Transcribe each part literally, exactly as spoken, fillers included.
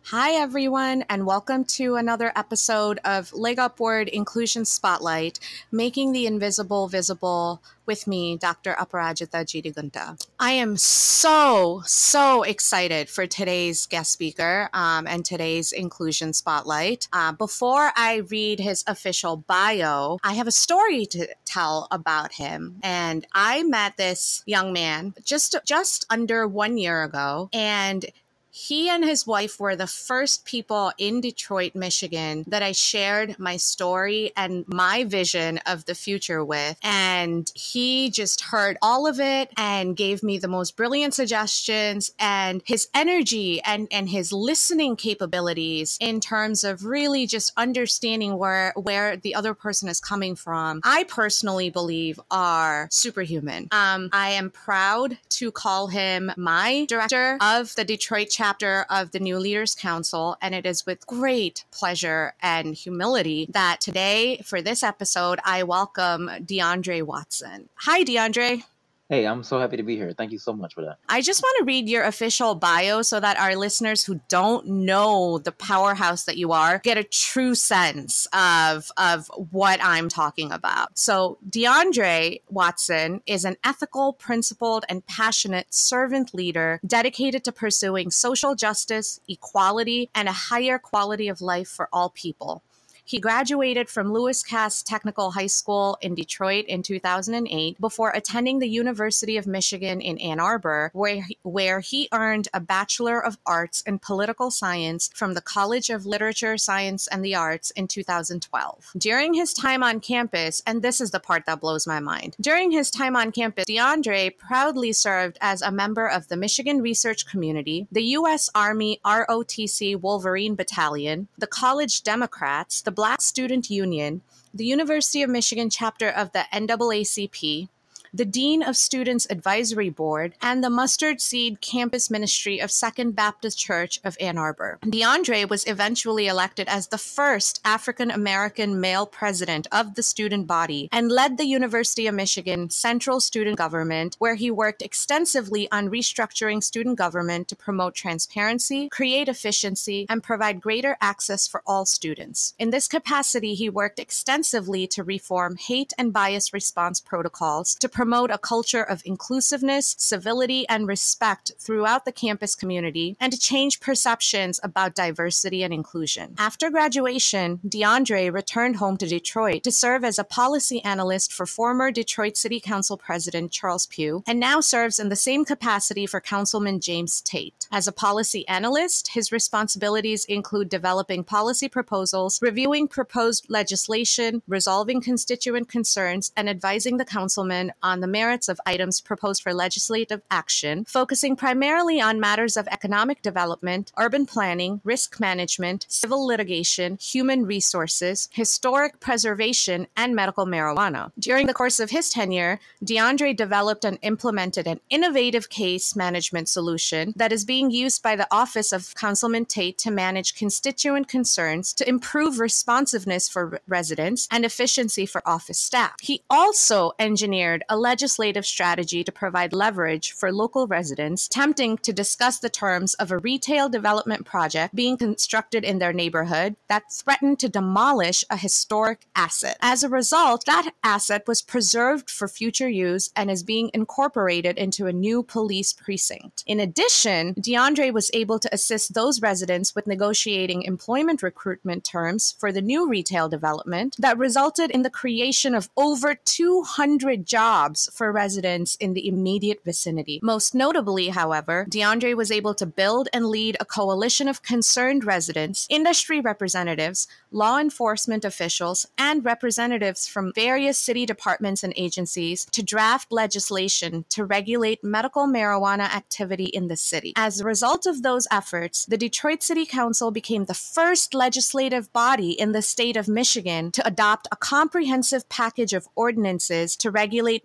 Hi, everyone, and welcome to another episode of Leg Upward Inclusion Spotlight, Making the Invisible Visible with me, Doctor Aparajita Jeedigunta. I am so, so excited for today's guest speaker um, and today's Inclusion Spotlight. Uh, before I read his official bio, I have a story to tell about him. And I met this young man just, just under one year ago, and he and his wife were the first people in Detroit, Michigan that I shared my story and my vision of the future with. And he just heard all of it and gave me the most brilliant suggestions, and his energy and, and his listening capabilities in terms of really just understanding where, where the other person is coming from, I personally believe are superhuman. Um, I am proud to call him my director of the Detroit chapter chapter of the New Leaders Council, and it is with great pleasure and humility that today, for this episode, I welcome DeAndre Watson. Hi, DeAndre. Hey, I'm so happy to be here. Thank you so much for that. I just want to read your official bio so that our listeners who don't know the powerhouse that you are get a true sense of, of what I'm talking about. So DeAndre Watson is an ethical, principled, and passionate servant leader dedicated to pursuing social justice, equality, and a higher quality of life for all people. He graduated from Lewis Cass Technical High School in Detroit in two thousand eight before attending the University of Michigan in Ann Arbor, where he, where he earned a Bachelor of Arts in Political Science from the College of Literature, Science, and the Arts in two thousand twelve. During his time on campus, and this is the part that blows my mind, during his time on campus, DeAndre proudly served as a member of the Michigan Research Community, the U S Army R O T C Wolverine Battalion, the College Democrats, the Black Student Union, the University of Michigan chapter of the N double A C P, the Dean of Students Advisory Board, and the Mustard Seed Campus Ministry of Second Baptist Church of Ann Arbor. DeAndre was eventually elected as the first African-American male president of the student body and led the University of Michigan Central Student Government, where he worked extensively on restructuring student government to promote transparency, create efficiency, and provide greater access for all students. In this capacity, he worked extensively to reform hate and bias response protocols, to promote promote a culture of inclusiveness, civility, and respect throughout the campus community, and to change perceptions about diversity and inclusion. After graduation, DeAndre returned home to Detroit to serve as a policy analyst for former Detroit City Council President Charles Pugh, and now serves in the same capacity for Councilman James Tate. As a policy analyst, his responsibilities include developing policy proposals, reviewing proposed legislation, resolving constituent concerns, and advising the councilman on the merits of items proposed for legislative action, focusing primarily on matters of economic development, urban planning, risk management, civil litigation, human resources, historic preservation, and medical marijuana. During the course of his tenure, DeAndre developed and implemented an innovative case management solution that is being used by the Office of Councilman Tate to manage constituent concerns, to improve responsiveness for residents, and efficiency for office staff. He also engineered a legislative strategy to provide leverage for local residents attempting to discuss the terms of a retail development project being constructed in their neighborhood that threatened to demolish a historic asset. As a result, that asset was preserved for future use and is being incorporated into a new police precinct. In addition, DeAndre was able to assist those residents with negotiating employment recruitment terms for the new retail development that resulted in the creation of over two hundred jobs for residents in the immediate vicinity. Most notably, however, DeAndre was able to build and lead a coalition of concerned residents, industry representatives, law enforcement officials, and representatives from various city departments and agencies to draft legislation to regulate medical marijuana activity in the city. As a result of those efforts, the Detroit City Council became the first legislative body in the state of Michigan to adopt a comprehensive package of ordinances to regulate medical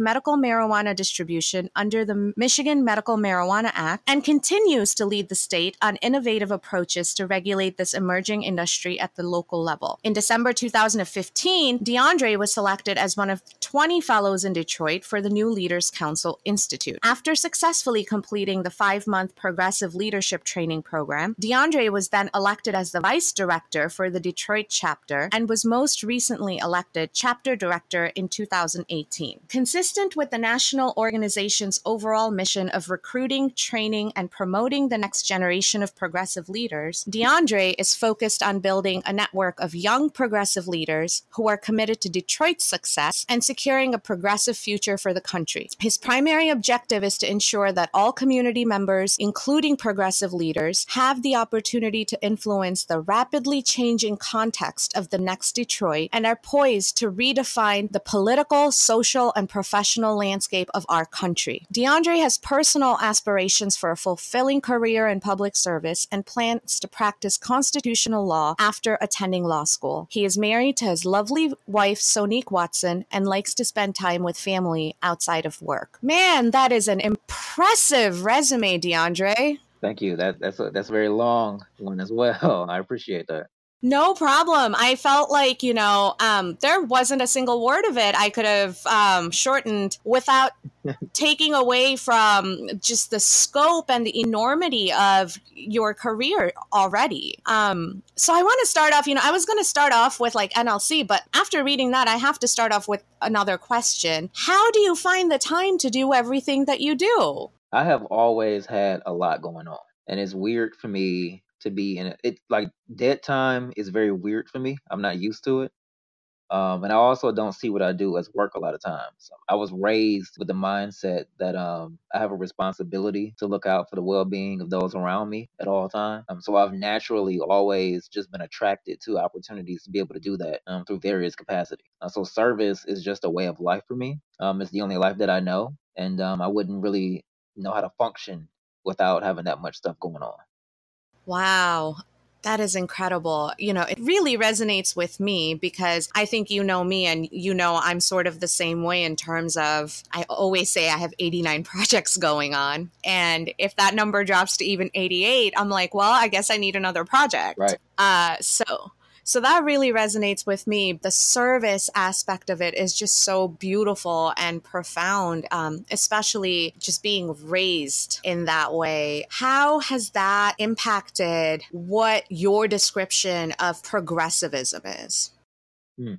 medical marijuana distribution under the Michigan Medical Marijuana Act and continues to lead the state on innovative approaches to regulate this emerging industry at the local level. In December two thousand fifteen, DeAndre was selected as one of twenty fellows in Detroit for the New Leaders Council Institute. After successfully completing the five-month progressive leadership training program, DeAndre was then elected as the vice director for the Detroit chapter and was most recently elected chapter director in two thousand eighteen. Consistent with the national organization's overall mission of recruiting, training, and promoting the next generation of progressive leaders, DeAndre is focused on building a network of young progressive leaders who are committed to Detroit's success and securing a progressive future for the country. His primary objective is to ensure that all community members, including progressive leaders, have the opportunity to influence the rapidly changing context of the next Detroit and are poised to redefine the political, social, and professional landscape of our country. DeAndre has personal aspirations for a fulfilling career in public service and plans to practice constitutional law after attending law school. He is married to his lovely wife, Sonique Watson, and likes to spend time with family outside of work. Man, that is an impressive resume, DeAndre. Thank you. That that's a, that's a very long one as well. I appreciate that. No problem. I felt like, you know, um, there wasn't a single word of it I could have um, shortened without taking away from just the scope and the enormity of your career already. Um, so I want to start off, you know, I was going to start off with like N L C, but after reading that, I have to start off with another question. How do you find the time to do everything that you do? I have always had a lot going on, and it's weird for me to be in it. It like dead time is very weird for me. I'm not used to it. Um, and I also don't see what I do as work a lot of times. So I was raised with the mindset that um, I have a responsibility to look out for the well-being of those around me at all times. Um, so I've naturally always just been attracted to opportunities to be able to do that um, through various capacities. Uh, so service is just a way of life for me. Um, it's the only life that I know, and um, I wouldn't really know how to function without having that much stuff going on. Wow. That is incredible. You know, it really resonates with me because I think you know me and you know I'm sort of the same way in terms of, I always say I have eighty-nine projects going on. And if that number drops to even eighty-eight, I'm like, well, I guess I need another project. Right. Uh, so... So that really resonates with me. The service aspect of it is just so beautiful and profound, um, especially just being raised in that way. How has that impacted what your description of progressivism is? Hmm.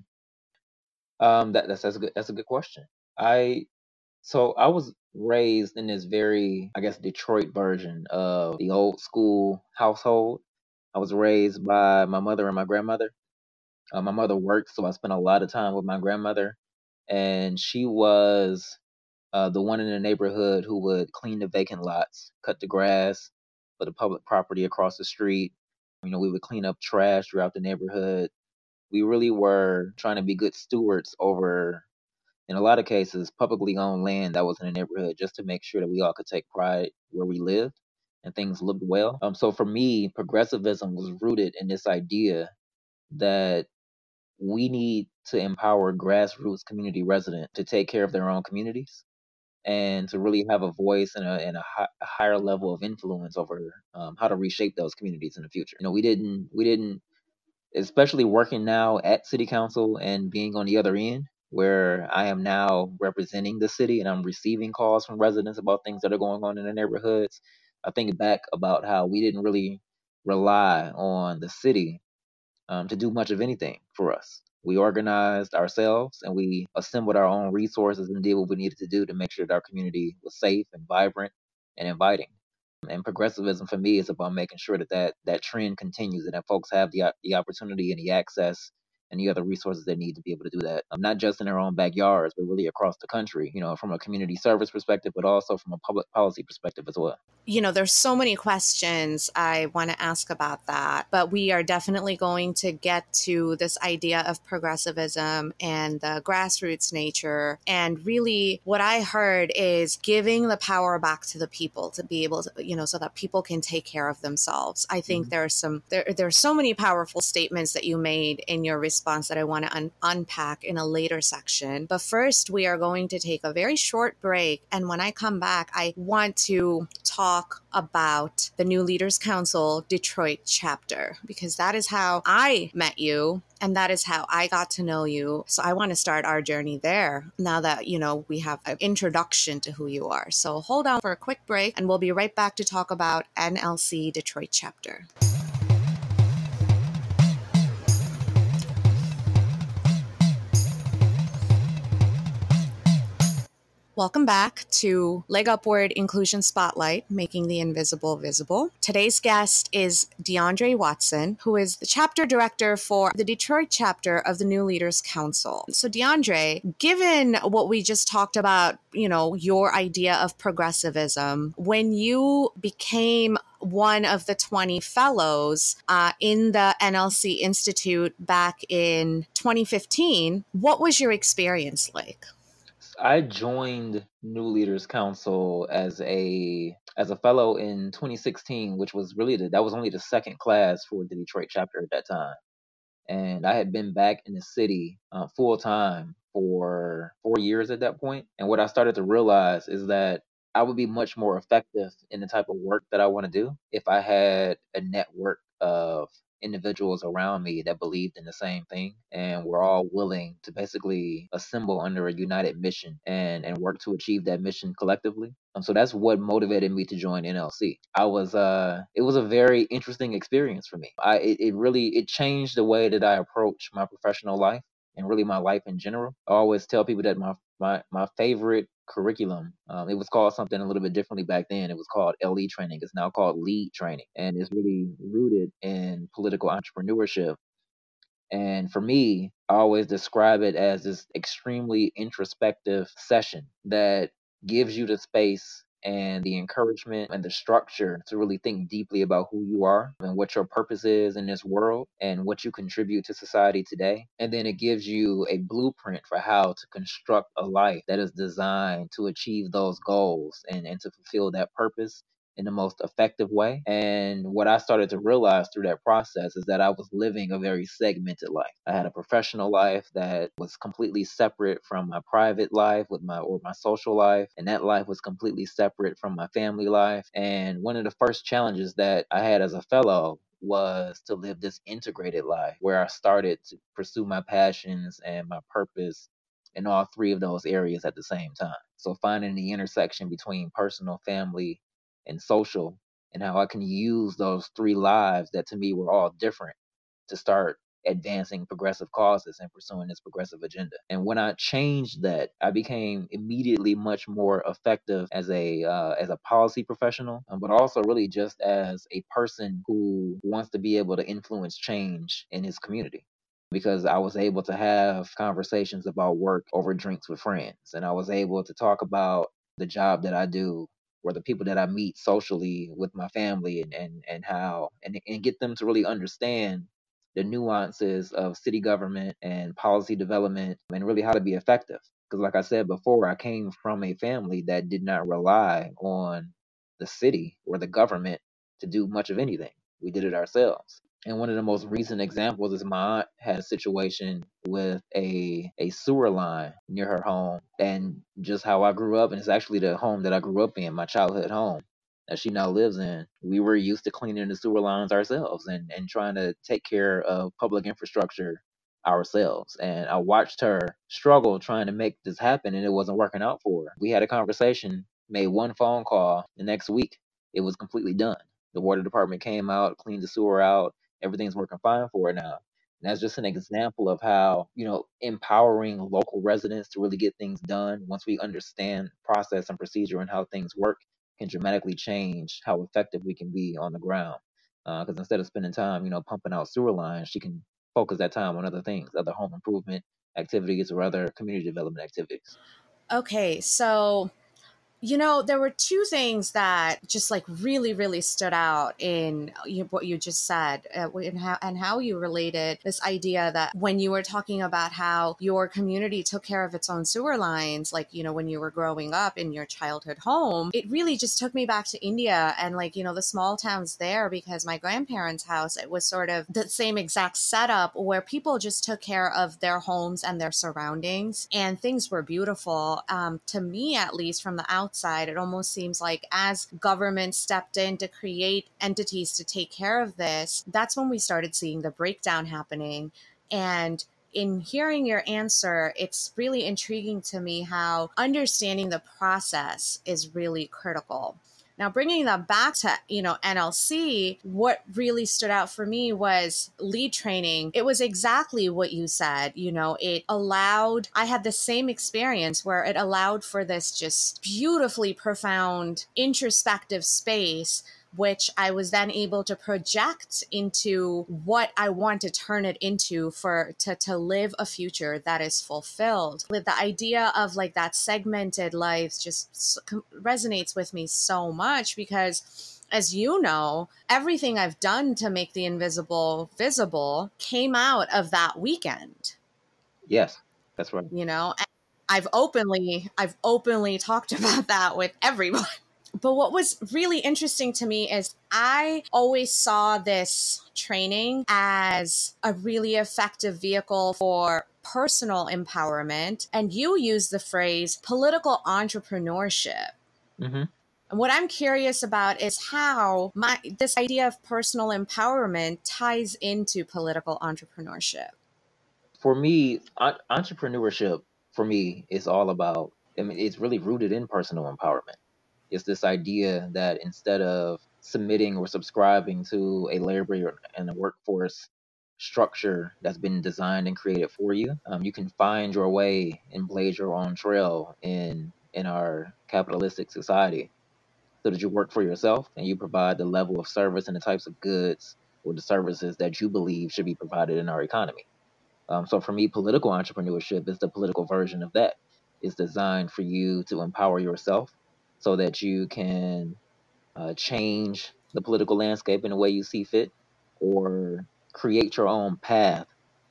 Um, that, that's that's a good that's a good question. I so I was raised in this very, I guess, Detroit version of the old school household. I was raised by my mother and my grandmother. Uh, my mother worked, so I spent a lot of time with my grandmother, and she was uh, the one in the neighborhood who would clean the vacant lots, cut the grass for the public property across the street. You know, we would clean up trash throughout the neighborhood. We really were trying to be good stewards over, in a lot of cases, publicly owned land that was in the neighborhood, just to make sure that we all could take pride where we lived and things looked well. Um, so for me, progressivism was rooted in this idea that we need to empower grassroots community residents to take care of their own communities and to really have a voice and a, and a, hi- a higher level of influence over um, how to reshape those communities in the future. You know, we didn't, we didn't, especially working now at city council and being on the other end, where I am now representing the city and I'm receiving calls from residents about things that are going on in their neighborhoods. I think back about how we didn't really rely on the city um, to do much of anything for us. We organized ourselves and we assembled our own resources and did what we needed to do to make sure that our community was safe and vibrant and inviting. And progressivism for me is about making sure that that, that trend continues and that folks have the, the opportunity and the access and the other resources they need to be able to do that. Um, not just in their own backyards, but really across the country, you know, from a community service perspective, but also from a public policy perspective as well. You know, there's so many questions I want to ask about that, but we are definitely going to get to this idea of progressivism and the grassroots nature. And really what I heard is giving the power back to the people to be able to, you know, so that people can take care of themselves. I think mm-hmm. there are some, there, there are so many powerful statements that you made in your response response that I want to un- unpack in a later section. But first, we are going to take a very short break. And when I come back, I want to talk about the New Leaders Council Detroit chapter, because that is how I met you. And that is how I got to know you. So I want to start our journey there now that, you know, we have an introduction to who you are. So hold on for a quick break and we'll be right back to talk about N L C Detroit chapter. Welcome back to Leg Upward Inclusion Spotlight, Making the Invisible Visible. Today's guest is DeAndre Watson, who is the chapter director for the Detroit chapter of the New Leaders Council. So DeAndre, given what we just talked about, you know, your idea of progressivism, when you became one of the twenty fellows uh, in the N L C Institute back in twenty fifteen, what was your experience like? I joined New Leaders Council as a as a fellow in twenty sixteen, which was really the, that was only the second class for the Detroit chapter at that time, and I had been back in the city uh, full time for four years at that point. And what I started to realize is that I would be much more effective in the type of work that I want to do if I had a network of individuals around me that believed in the same thing and were all willing to basically assemble under a united mission and and work to achieve that mission collectively. Um, so that's what motivated me to join N L C. I was uh it was a very interesting experience for me. I it, it really it changed the way that I approach my professional life and really my life in general. I always tell people that my my my favorite curriculum, um, it was called something a little bit differently back then. It was called L E training. It's now called LEAD training, and it's really rooted in political entrepreneurship. And for me, I always describe it as this extremely introspective session that gives you the space and the encouragement and the structure to really think deeply about who you are and what your purpose is in this world and what you contribute to society today. And then it gives you a blueprint for how to construct a life that is designed to achieve those goals and, and to fulfill that purpose in the most effective way. And what I started to realize through that process is that I was living a very segmented life. I had a professional life that was completely separate from my private life with my or my social life, and that life was completely separate from my family life. And one of the first challenges that I had as a fellow was to live this integrated life where I started to pursue my passions and my purpose in all three of those areas at the same time. So finding the intersection between personal, family, and social, and how I can use those three lives that to me were all different to start advancing progressive causes and pursuing this progressive agenda. And when I changed that, I became immediately much more effective as a uh, as a policy professional, um, but also really just as a person who wants to be able to influence change in his community. Because I was able to have conversations about work over drinks with friends, and I was able to talk about the job that I do or the people that I meet socially with my family and and, and how and, and get them to really understand the nuances of city government and policy development and really how to be effective. Because like I said before, I came from a family that did not rely on the city or the government to do much of anything. We did it ourselves. And one of the most recent examples is my aunt had a situation with a a sewer line near her home, and just how I grew up, and it's actually the home that I grew up in, my childhood home that she now lives in. We were used to cleaning the sewer lines ourselves and and trying to take care of public infrastructure ourselves. And I watched her struggle trying to make this happen, and it wasn't working out for her. We had a conversation, made one phone call. The next week, it was completely done. The water department came out, cleaned the sewer out. Everything's working fine for her now. And that's just an example of how, you know, empowering local residents to really get things done once we understand process and procedure and how things work can dramatically change how effective we can be on the ground. Because instead of spending time, you know, pumping out sewer lines, she can focus that time on other things, other home improvement activities or other community development activities. Okay, so You know, there were two things that just like really, really stood out in you, what you just said, uh, and, how, and how you related this idea that when you were talking about how your community took care of its own sewer lines, like, you know, when you were growing up in your childhood home, it really just took me back to India and like, you know, the small towns there, because my grandparents' house, it was sort of the same exact setup where people just took care of their homes and their surroundings, and things were beautiful. Um, to me, at least from the outside, Outside, it almost seems like as government stepped in to create entities to take care of this, that's when we started seeing the breakdown happening. And in hearing your answer, it's really intriguing to me how understanding the process is really critical. Now, bringing that back to, you know, N L C, what really stood out for me was lead training. It was exactly what you said. You know, it allowed, I had the same experience where it allowed for this just beautifully profound introspective space, which I was then able to project into what I want to turn it into for to, to live a future that is fulfilled. With the idea of like that segmented life just resonates with me so much, because as you know, everything I've done to make the invisible visible came out of that weekend. Yes, that's right. You know, and I've openly, I've openly talked about that with everyone. But what was really interesting to me is I always saw this training as a really effective vehicle for personal empowerment. And you use the phrase political entrepreneurship. Mm-hmm. And what I'm curious about is how my this idea of personal empowerment ties into political entrepreneurship. For me, en- entrepreneurship for me is all about. I mean, it's really rooted in personal empowerment. It's this idea that instead of submitting or subscribing to a labor and a workforce structure that's been designed and created for you, um, you can find your way and blaze your own trail in in our capitalistic society, so that you work for yourself and you provide the level of service and the types of goods or the services that you believe should be provided in our economy. Um, so for me, political entrepreneurship is the political version of that. It's designed for you to empower yourself so that you can uh, change the political landscape in the way you see fit, or create your own path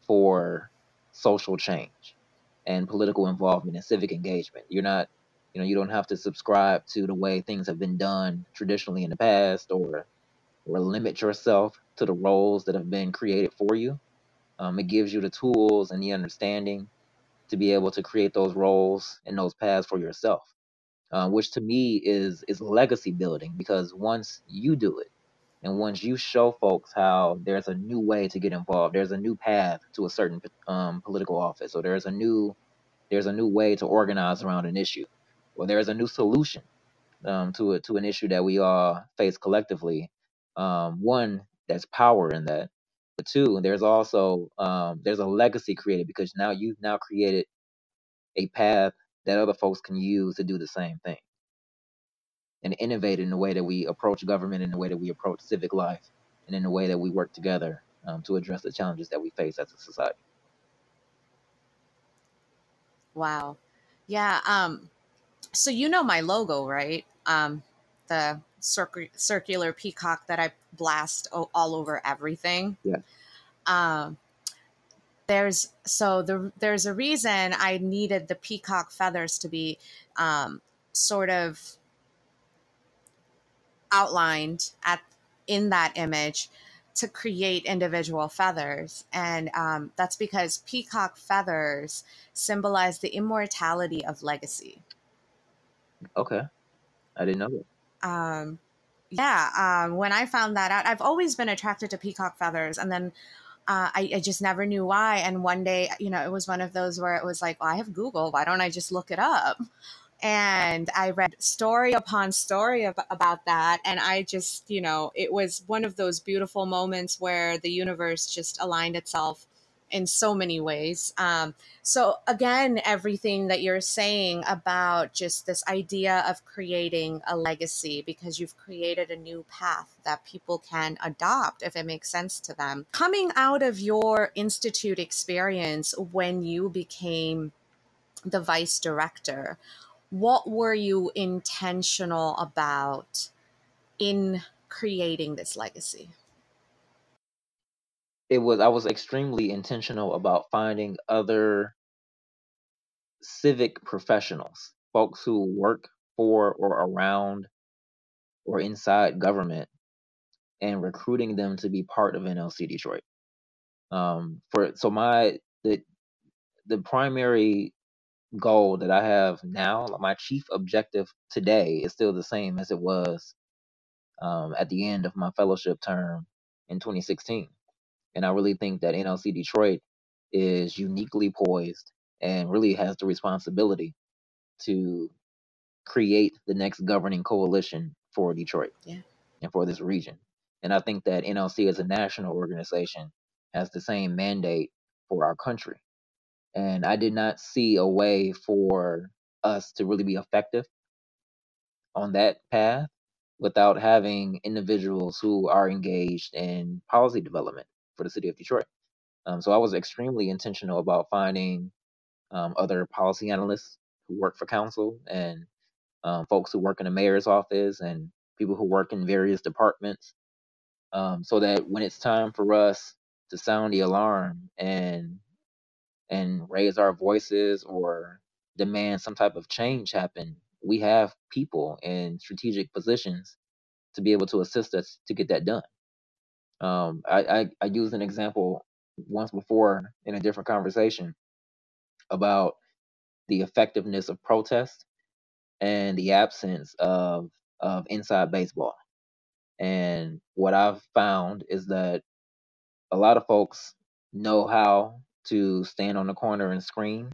for social change and political involvement and civic engagement. You're not, you know, you don't have to subscribe to the way things have been done traditionally in the past, or or limit yourself to the roles that have been created for you. Um, it gives you the tools and the understanding to be able to create those roles and those paths for yourself, uh, which to me is is legacy building. Because once you do it, and once you show folks how there's a new way to get involved, there's a new path to a certain um, political office, or there's a new there's a new way to organize around an issue, or there's a new solution um, to a, to an issue that we all face collectively. Um, one, there's power in that, but two, there's also um, there's a legacy created, because now you've now created a path that other folks can use to do the same thing, and innovate in the way that we approach government, in the way that we approach civic life, and in the way that we work together um, to address the challenges that we face as a society. Wow. Yeah. Um, so you know my logo, right? Um, the circ- circular peacock that I blast o- all over everything. Yeah. Um, there's so the there's a reason I needed the peacock feathers to be um, sort of outlined at in that image to create individual feathers, and um, that's because peacock feathers symbolize the immortality of legacy. Okay. I didn't know that. Um, yeah, um, when I found that out, I've always been attracted to peacock feathers, and then uh, I, I just never knew why. And one day, you know, it was one of those where it was like, well, I have Google. Why don't I just look it up? And I read story upon story ab- about that. And I just, you know, it was one of those beautiful moments where the universe just aligned itself in so many ways. Um, so, again, everything that you're saying about just this idea of creating a legacy because you've created a new path that people can adopt if it makes sense to them. Coming out of your institute experience when you became the vice director, what were you intentional about in creating this legacy? It was I was extremely intentional about finding other civic professionals, folks who work for or around or inside government, and recruiting them to be part of N L C Detroit. Um, for so my the the primary goal that I have now, my chief objective today is still the same as it was um, at the end of my fellowship term in twenty sixteen. And I really think that N L C Detroit is uniquely poised and really has the responsibility to create the next governing coalition for Detroit Yeah. and for this region. And I think that N L C as a national organization has the same mandate for our country. And I did not see a way for us to really be effective on that path without having individuals who are engaged in policy development for the city of Detroit. Um, so I was extremely intentional about finding um, other policy analysts who work for council and um, folks who work in the mayor's office and people who work in various departments, um, so that when it's time for us to sound the alarm and and raise our voices or demand some type of change happen, we have people in strategic positions to be able to assist us to get that done. Um, I, I, I used an example once before in a different conversation about the effectiveness of protest and the absence of of inside baseball. And what I've found is that a lot of folks know how to stand on the corner and scream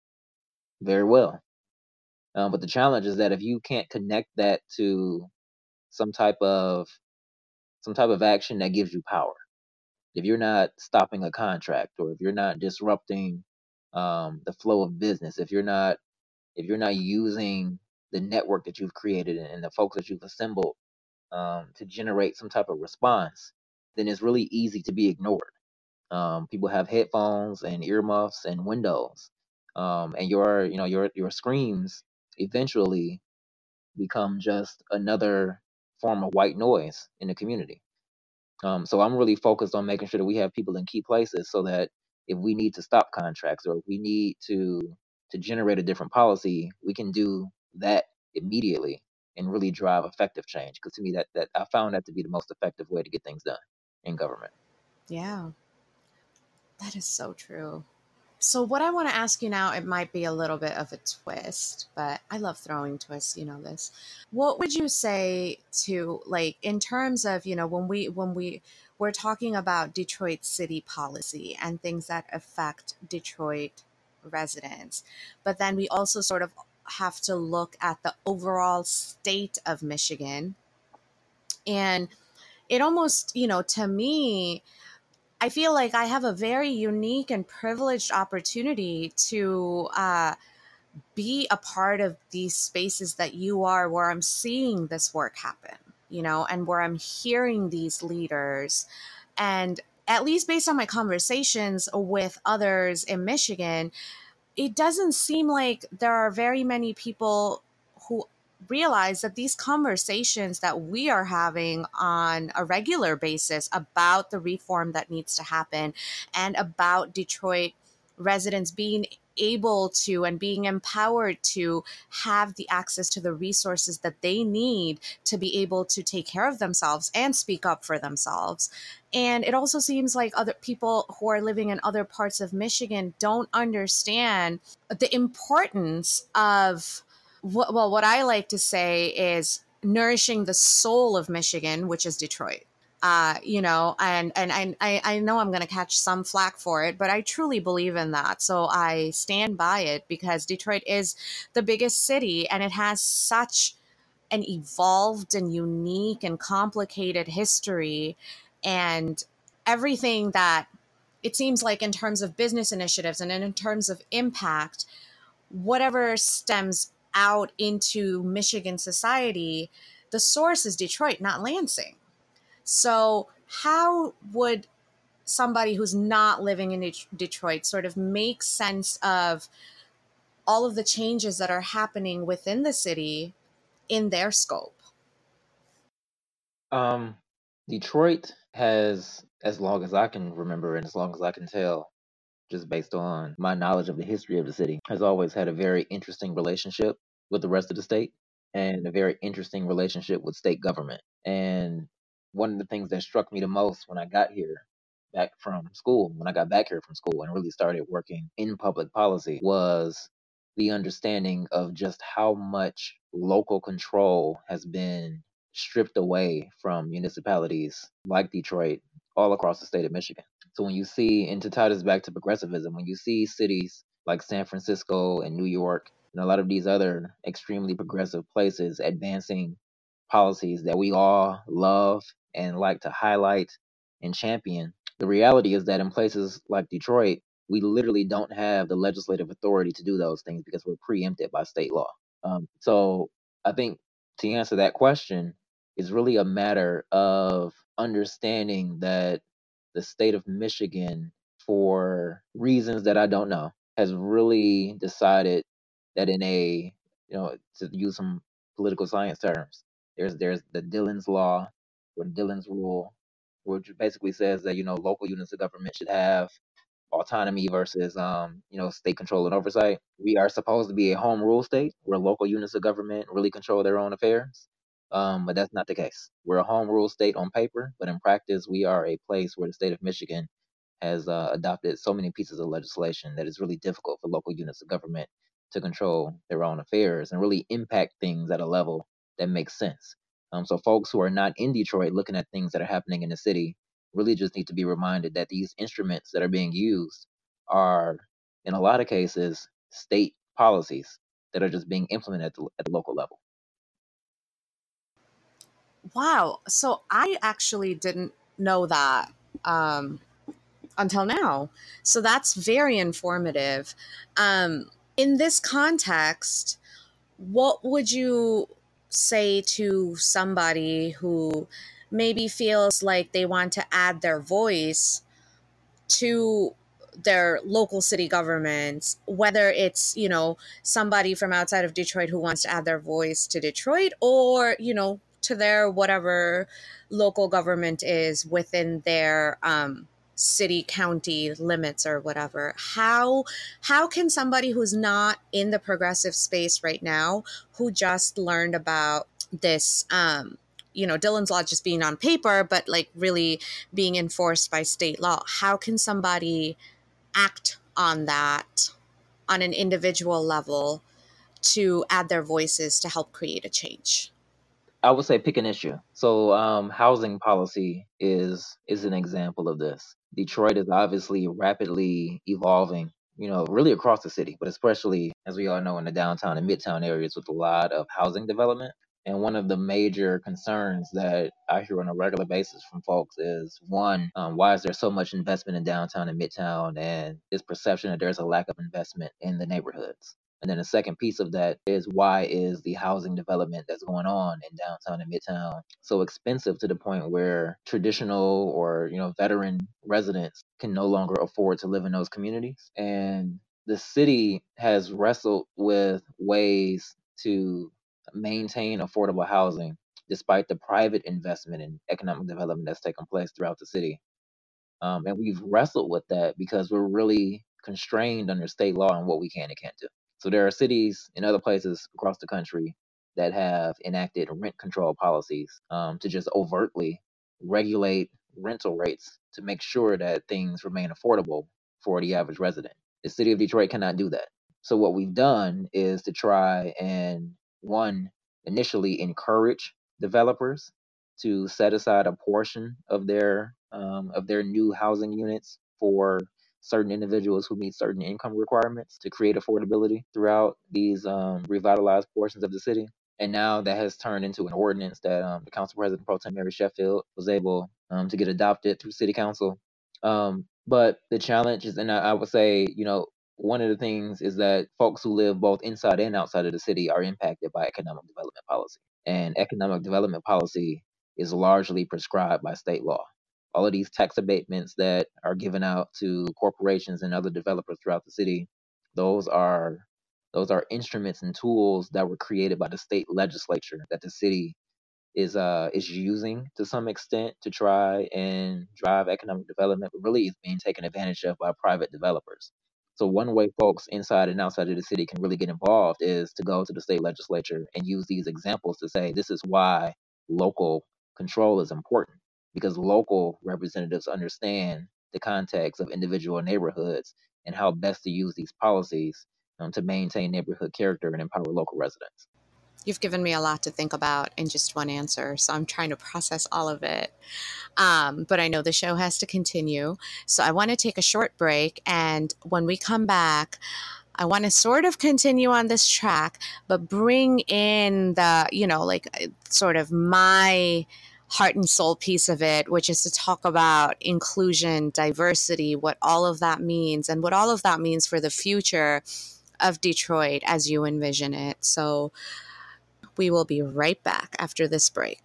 very well. Um, but the challenge is that if you can't connect that to some type of some type of action that gives you power, if you're not stopping a contract or if you're not disrupting um, the flow of business, if you're not if you're not using the network that you've created and the folks that you've assembled um, to generate some type of response, then it's really easy to be ignored. Um, people have headphones and earmuffs and windows, um, and your you know your your screams eventually become just another form of white noise in the community. Um, so I'm really focused on making sure that we have people in key places so that if we need to stop contracts or if we need to to generate a different policy, we can do that immediately and really drive effective change. Because to me, that that I found that to be the most effective way to get things done in government. Yeah, that is so true. So, what I want to ask you now, it might be a little bit of a twist, but I love throwing twists, you know this. What would you say to, like, in terms of, you know, when we when we we're talking about Detroit city policy and things that affect Detroit residents, but then we also sort of have to look at the overall state of Michigan. And it almost, you know, to me, I feel like I have a very unique and privileged opportunity to uh, be a part of these spaces that you are, where I'm seeing this work happen, you know, and where I'm hearing these leaders. And at least based on my conversations with others in Michigan, it doesn't seem like there are very many people who realize that these conversations that we are having on a regular basis about the reform that needs to happen and about Detroit residents being able to and being empowered to have the access to the resources that they need to be able to take care of themselves and speak up for themselves. And it also seems like other people who are living in other parts of Michigan don't understand the importance of what, well, what I like to say is nourishing the soul of Michigan, which is Detroit. Uh, you know, and and I I know I'm going to catch some flack for it, but I truly believe in that. So I stand by it because Detroit is the biggest city and it has such an evolved and unique and complicated history, and everything that it seems like in terms of business initiatives and in terms of impact, whatever stems out into Michigan society, the source is Detroit, not Lansing. So how would somebody who's not living in Detroit sort of make sense of all of the changes that are happening within the city in their scope? Um, Detroit has, as long as I can remember and as long as I can tell, just based on my knowledge of the history of the city, has always had a very interesting relationship with the rest of the state and a very interesting relationship with state government. And one of the things that struck me the most when I got here back from school, when I got back here from school and really started working in public policy, was the understanding of just how much local control has been stripped away from municipalities like Detroit all across the state of Michigan. So when you see, and to tie this back to progressivism, when you see cities like San Francisco and New York and a lot of these other extremely progressive places advancing policies that we all love and like to highlight and champion, the reality is that in places like Detroit, we literally don't have the legislative authority to do those things because we're preempted by state law. Um, so I think to answer that question is really a matter of understanding that the state of Michigan, for reasons that I don't know, has really decided that in a, you know, to use some political science terms, there's there's the Dillon's law or Dillon's rule, which basically says that, you know, local units of government should have autonomy versus um, you know, state control and oversight. We are supposed to be a home rule state where local units of government really control their own affairs. Um, but that's not the case. We're a home rule state on paper, but in practice, we are a place where the state of Michigan has uh, adopted so many pieces of legislation that it's really difficult for local units of government to control their own affairs and really impact things at a level that makes sense. Um, so folks who are not in Detroit looking at things that are happening in the city really just need to be reminded that these instruments that are being used are, in a lot of cases, state policies that are just being implemented at the, at the local level. Wow. So I actually didn't know that um, until now. So that's very informative. Um, in this context, what would you say to somebody who maybe feels like they want to add their voice to their local city governments, whether it's, you know, somebody from outside of Detroit who wants to add their voice to Detroit, or, you know, to their whatever local government is within their um, city county limits or whatever? How how can somebody who's not in the progressive space right now, who just learned about this um, you know, Dillon's law just being on paper, but like really being enforced by state law, how can somebody act on that on an individual level to add their voices to help create a change? I would say pick an issue. So um, housing policy is is an example of this. Detroit is obviously rapidly evolving, you know, really across the city, but especially, as we all know, in the downtown and midtown areas with a lot of housing development. And one of the major concerns that I hear on a regular basis from folks is one, um, why is there so much investment in downtown and midtown, and this perception that there's a lack of investment in the neighborhoods? And then the second piece of that is, why is the housing development that's going on in downtown and midtown so expensive to the point where traditional or, you know, veteran residents can no longer afford to live in those communities? And the city has wrestled with ways to maintain affordable housing despite the private investment and economic development that's taken place throughout the city. Um, and we've wrestled with that because we're really constrained under state law on what we can and can't do. So there are cities in other places across the country that have enacted rent control policies um, to just overtly regulate rental rates to make sure that things remain affordable for the average resident. The city of Detroit cannot do that. So what we've done is to try and, one, initially encourage developers to set aside a portion of their um, of their new housing units for certain individuals who meet certain income requirements to create affordability throughout these um, revitalized portions of the city. And now that has turned into an ordinance that um, the Council President Pro Tem Mary Sheffield was able um, to get adopted through City Council. Um, but the challenge is, and I, I would say, you know, one of the things is that folks who live both inside and outside of the city are impacted by economic development policy. And economic development policy is largely prescribed by state law. All of these tax abatements that are given out to corporations and other developers throughout the city, those are Those are instruments and tools that were created by the state legislature that the city is uh is using to some extent to try and drive economic development, but really is being taken advantage of by private developers. So one way folks inside and outside of the city can really get involved is to go to the state legislature and use these examples to say this is why local control is important, because local representatives understand the context of individual neighborhoods and how best to use these policies um, to maintain neighborhood character and empower local residents. You've given me a lot to think about in just one answer, so I'm trying to process all of it. Um, but I know the show has to continue, so I want to take a short break. And when we come back, I want to sort of continue on this track, but bring in the, you know, like uh, sort of my heart and soul piece of it, which is to talk about inclusion, diversity, what all of that means, and what all of that means for the future of Detroit as you envision it. So we will be right back after this break.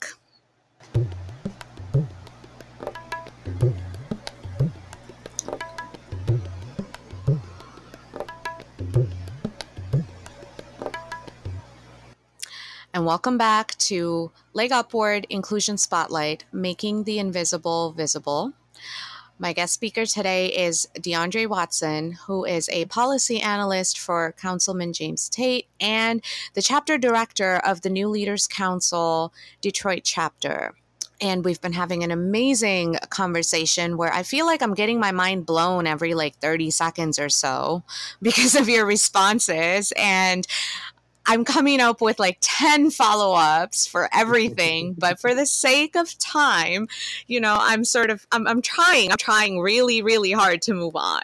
And welcome back to Leg Upward Inclusion Spotlight, Making the Invisible Visible. My guest speaker today is DeAndre Watson, who is a policy analyst for Councilman James Tate and the chapter director of the New Leaders Council Detroit chapter. And we've been having an amazing conversation where I feel like I'm getting my mind blown every like thirty seconds or so because of your responses. And I'm coming up with like ten follow-ups for everything, but for the sake of time, you know, I'm sort of, I'm, I'm trying, I'm trying really, really hard to move on.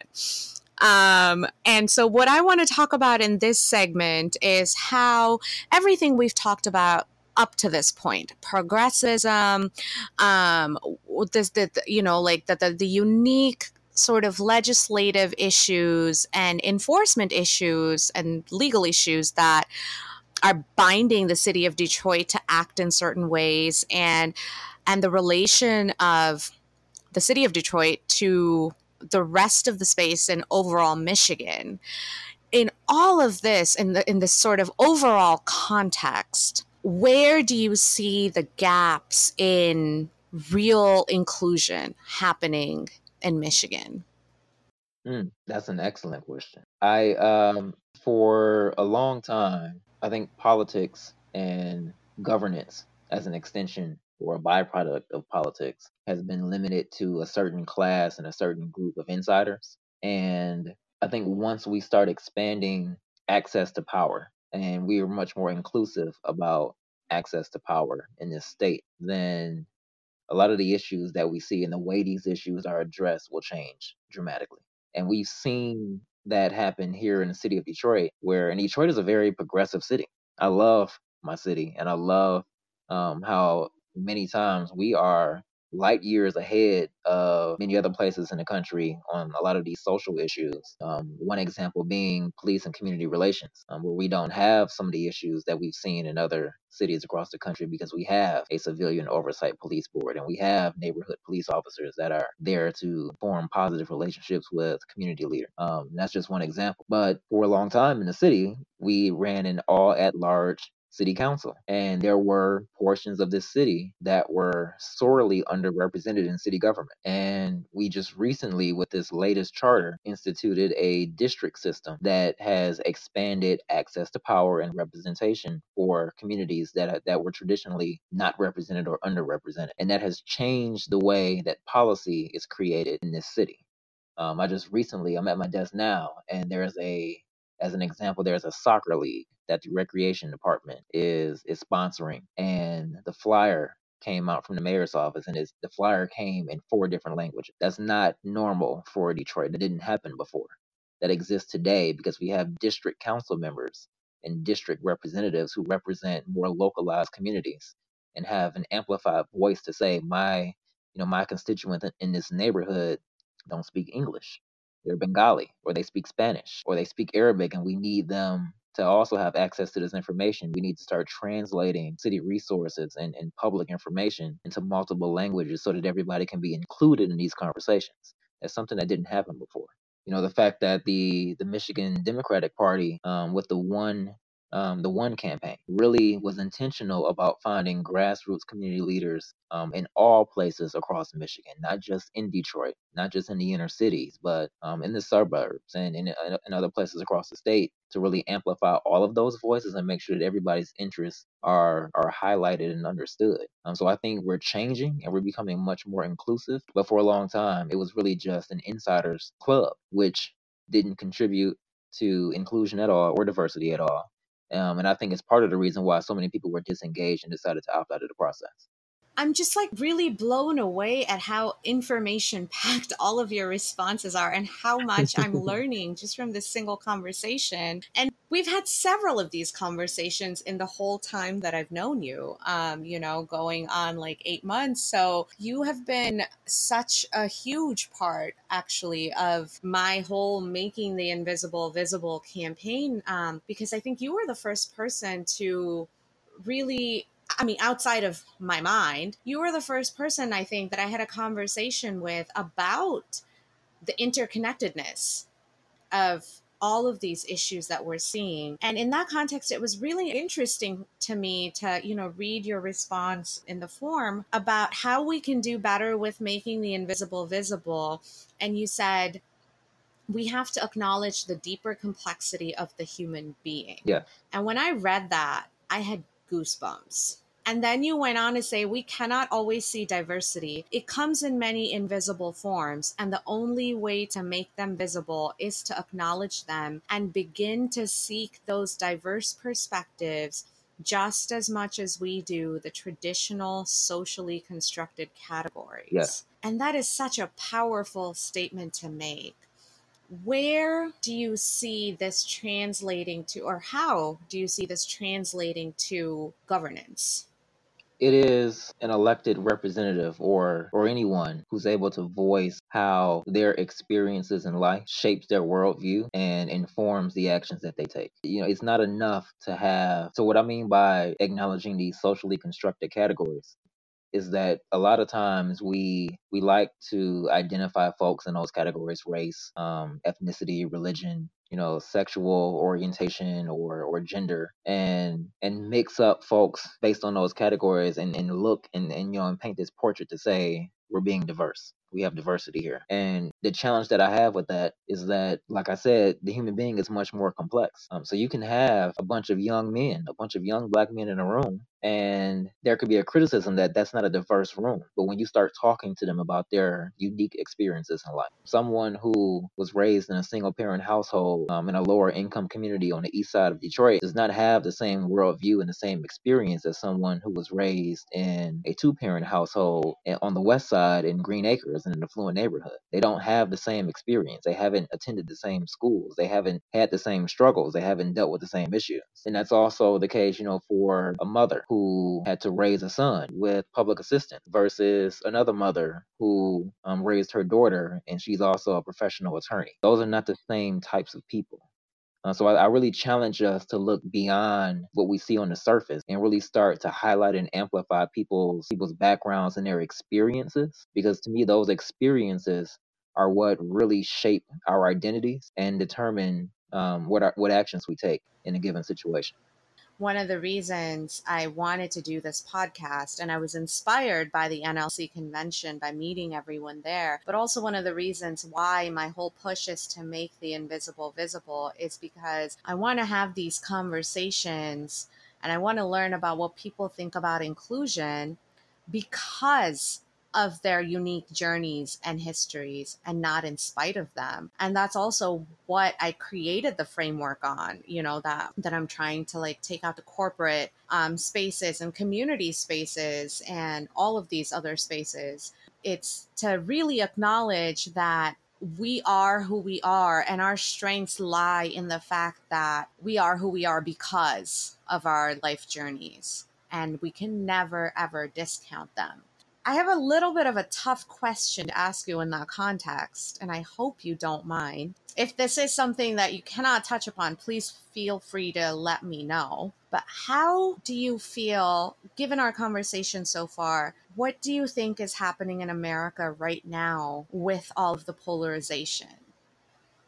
Um, and so what I want to talk about in this segment is how everything we've talked about up to this point, progressivism, um, this, the, you know, like the, the, the unique sort of legislative issues and enforcement issues and legal issues that are binding the city of Detroit to act in certain ways, and and the relation of the city of Detroit to the rest of the space in overall Michigan. In all of this, in the in this sort of overall context, where do you see the gaps in real inclusion happening in Michigan? Mm, that's an excellent question. I um for a long time, I think politics and governance as an extension or a byproduct of politics has been limited to a certain class and a certain group of insiders. And I think once we start expanding access to power and we are much more inclusive about access to power in this state, then a lot of the issues that we see and the way these issues are addressed will change dramatically. And we've seen that happen here in the city of Detroit, where, and Detroit is a very progressive city. I love my city, and I love um, how many times we are light years ahead of many other places in the country on a lot of these social issues. Um, one example being police and community relations, um, where we don't have some of the issues that we've seen in other cities across the country because we have a civilian oversight police board and we have neighborhood police officers that are there to form positive relationships with community leaders. Um, that's just one example. But for a long time in the city, we ran an all at large city council. And there were portions of this city that were sorely underrepresented in city government. And we just recently, with this latest charter, instituted a district system that has expanded access to power and representation for communities that, that were traditionally not represented or underrepresented. And that has changed the way that policy is created in this city. Um, I just recently, I'm at my desk now, and there's a, as an example, there's a soccer league that the recreation department is is sponsoring, and the flyer came out from the mayor's office, and it's, the flyer came in four different languages. That's not normal for Detroit. That didn't happen before. That exists today because we have district council members and district representatives who represent more localized communities and have an amplified voice to say, my, you know, my constituents in this neighborhood don't speak English. They're Bengali, or they speak Spanish, or they speak Arabic, and we need them to also have access to this information. We need to start translating city resources and, and public information into multiple languages so that everybody can be included in these conversations. That's something that didn't happen before. You know, the fact that the the Michigan Democratic Party, um, with the one um, the one campaign, really was intentional about finding grassroots community leaders, um, in all places across Michigan, not just in Detroit, not just in the inner cities, but um, in the suburbs and in, in other places across the state, to really amplify all of those voices and make sure that everybody's interests are are highlighted and understood. Um, so I think we're changing and we're becoming much more inclusive. But for a long time, it was really just an insiders club, which didn't contribute to inclusion at all or diversity at all. Um, and I think it's part of the reason why so many people were disengaged and decided to opt out of the process. I'm just like really blown away at how information packed all of your responses are and how much I'm learning just from this single conversation. And we've had several of these conversations in the whole time that I've known you, um, you know, going on like eight months. So you have been such a huge part, actually, of my whole Making the Invisible Visible campaign, um, because I think you were the first person to really, I mean, outside of my mind, you were the first person I think that I had a conversation with about the interconnectedness of all of these issues that we're seeing. And in that context, it was really interesting to me to, you know, read your response in the form about how we can do better with making the invisible visible. And you said, we have to acknowledge the deeper complexity of the human being. Yeah. And when I read that, I had goosebumps. And then you went on to say, we cannot always see diversity. It comes in many invisible forms, and the only way to make them visible is to acknowledge them and begin to seek those diverse perspectives just as much as we do the traditional socially constructed categories. Yeah. And that is such a powerful statement to make. Where do you see this translating to, or how do you see this translating to governance? It is an elected representative or or anyone who's able to voice how their experiences in life shapes their worldview and informs the actions that they take. You know, it's not enough to have. So what I mean by acknowledging these socially constructed categories is that a lot of times we we like to identify folks in those categories: race, um, ethnicity, religion, you know, sexual orientation or or gender, and and mix up folks based on those categories and and look and and you know and paint this portrait to say we're being diverse. We have diversity here. And the challenge that I have with that is that, like I said, the human being is much more complex. Um, so you can have a bunch of young men, a bunch of young black men in a room, and there could be a criticism that that's not a diverse room. But when you start talking to them about their unique experiences in life, someone who was raised in a single parent household, um, in a lower income community on the east side of Detroit does not have the same worldview and the same experience as someone who was raised in a two parent household on the west side in Green Acres in an affluent neighborhood. They don't have the same experience. They haven't attended the same schools. They haven't had the same struggles. They haven't dealt with the same issues. And that's also the case, you know, for a mother who had to raise a son with public assistance versus another mother who um, raised her daughter and she's also a professional attorney. Those are not the same types of people. Uh, so I, I really challenge us to look beyond what we see on the surface and really start to highlight and amplify people's people's backgrounds and their experiences, because to me those experiences are what really shape our identities and determine um, what our, what actions we take in a given situation. One of the reasons I wanted to do this podcast, and I was inspired by the N L C convention, by meeting everyone there, but also one of the reasons why my whole push is to make the invisible visible is because I want to have these conversations and I want to learn about what people think about inclusion because of their unique journeys and histories and not in spite of them. And that's also what I created the framework on, you know, that that I'm trying to like take out the corporate um, spaces and community spaces and all of these other spaces. It's to really acknowledge that we are who we are, and our strengths lie in the fact that we are who we are because of our life journeys, and we can never ever discount them. I have a little bit of a tough question to ask you in that context, and I hope you don't mind. If this is something that you cannot touch upon, please feel free to let me know. But how do you feel, given our conversation so far, what do you think is happening in America right now with all of the polarization?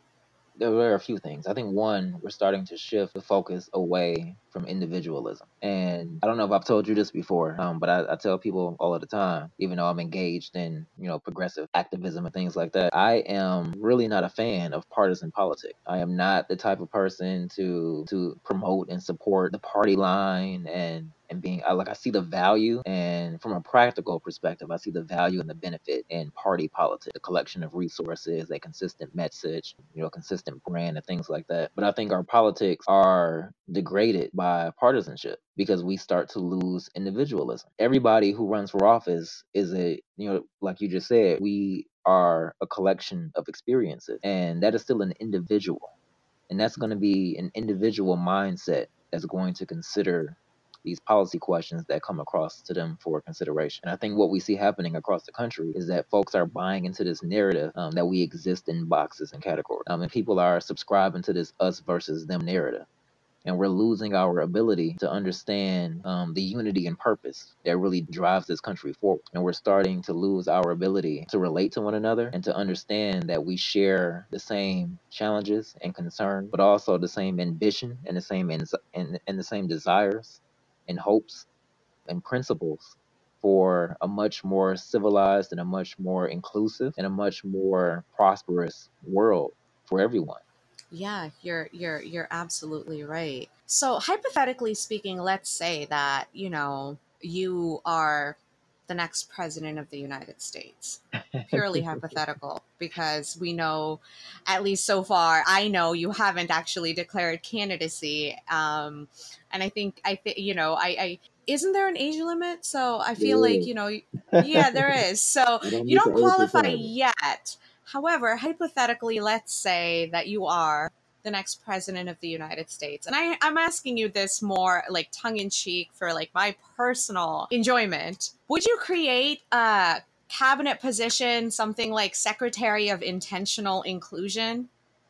there are a few things. I think one, we're starting to shift the focus away from individualism. And I don't know if I've told you this before, um, but I, I tell people all of the time, even though I'm engaged in, you know, progressive activism and things like that, I am really not a fan of partisan politics. I am not the type of person to to promote and support the party line and and being I like I see the value, and from a practical perspective, I see the value and the benefit in party politics, the collection of resources, a consistent message, you know, consistent brand and things like that. But I think our politics are degraded by partisanship because we start to lose individualism. Everybody who runs for office is a, you know, like you just said, we are a collection of experiences, and that is still an individual. And that's going to be an individual mindset that's going to consider these policy questions that come across to them for consideration. And I think what we see happening across the country is that folks are buying into this narrative um, that we exist in boxes and categories. Um, and people are subscribing to this us versus them narrative. And we're losing our ability to understand um, the unity and purpose that really drives this country forward. And we're starting to lose our ability to relate to one another and to understand that we share the same challenges and concerns, but also the same ambition and the same and, and, and the same desires and hopes and principles for a much more civilized and a much more inclusive and a much more prosperous world for everyone. Yeah, you're you're you're absolutely right. So hypothetically speaking, let's say that, you know, you are the next president of the United States. Purely hypothetical, because we know, at least so far, I know you haven't actually declared candidacy. Um, and I think I think you know, I, I isn't there an age limit? So I feel like, you know, yeah, there is. So You don't you meet the don't age qualify requirement. yet. However, hypothetically, let's say that you are the next president of the United States. And I, I'm asking you this more like tongue in cheek for like my personal enjoyment. Would you create a cabinet position, something like Secretary of Intentional Inclusion?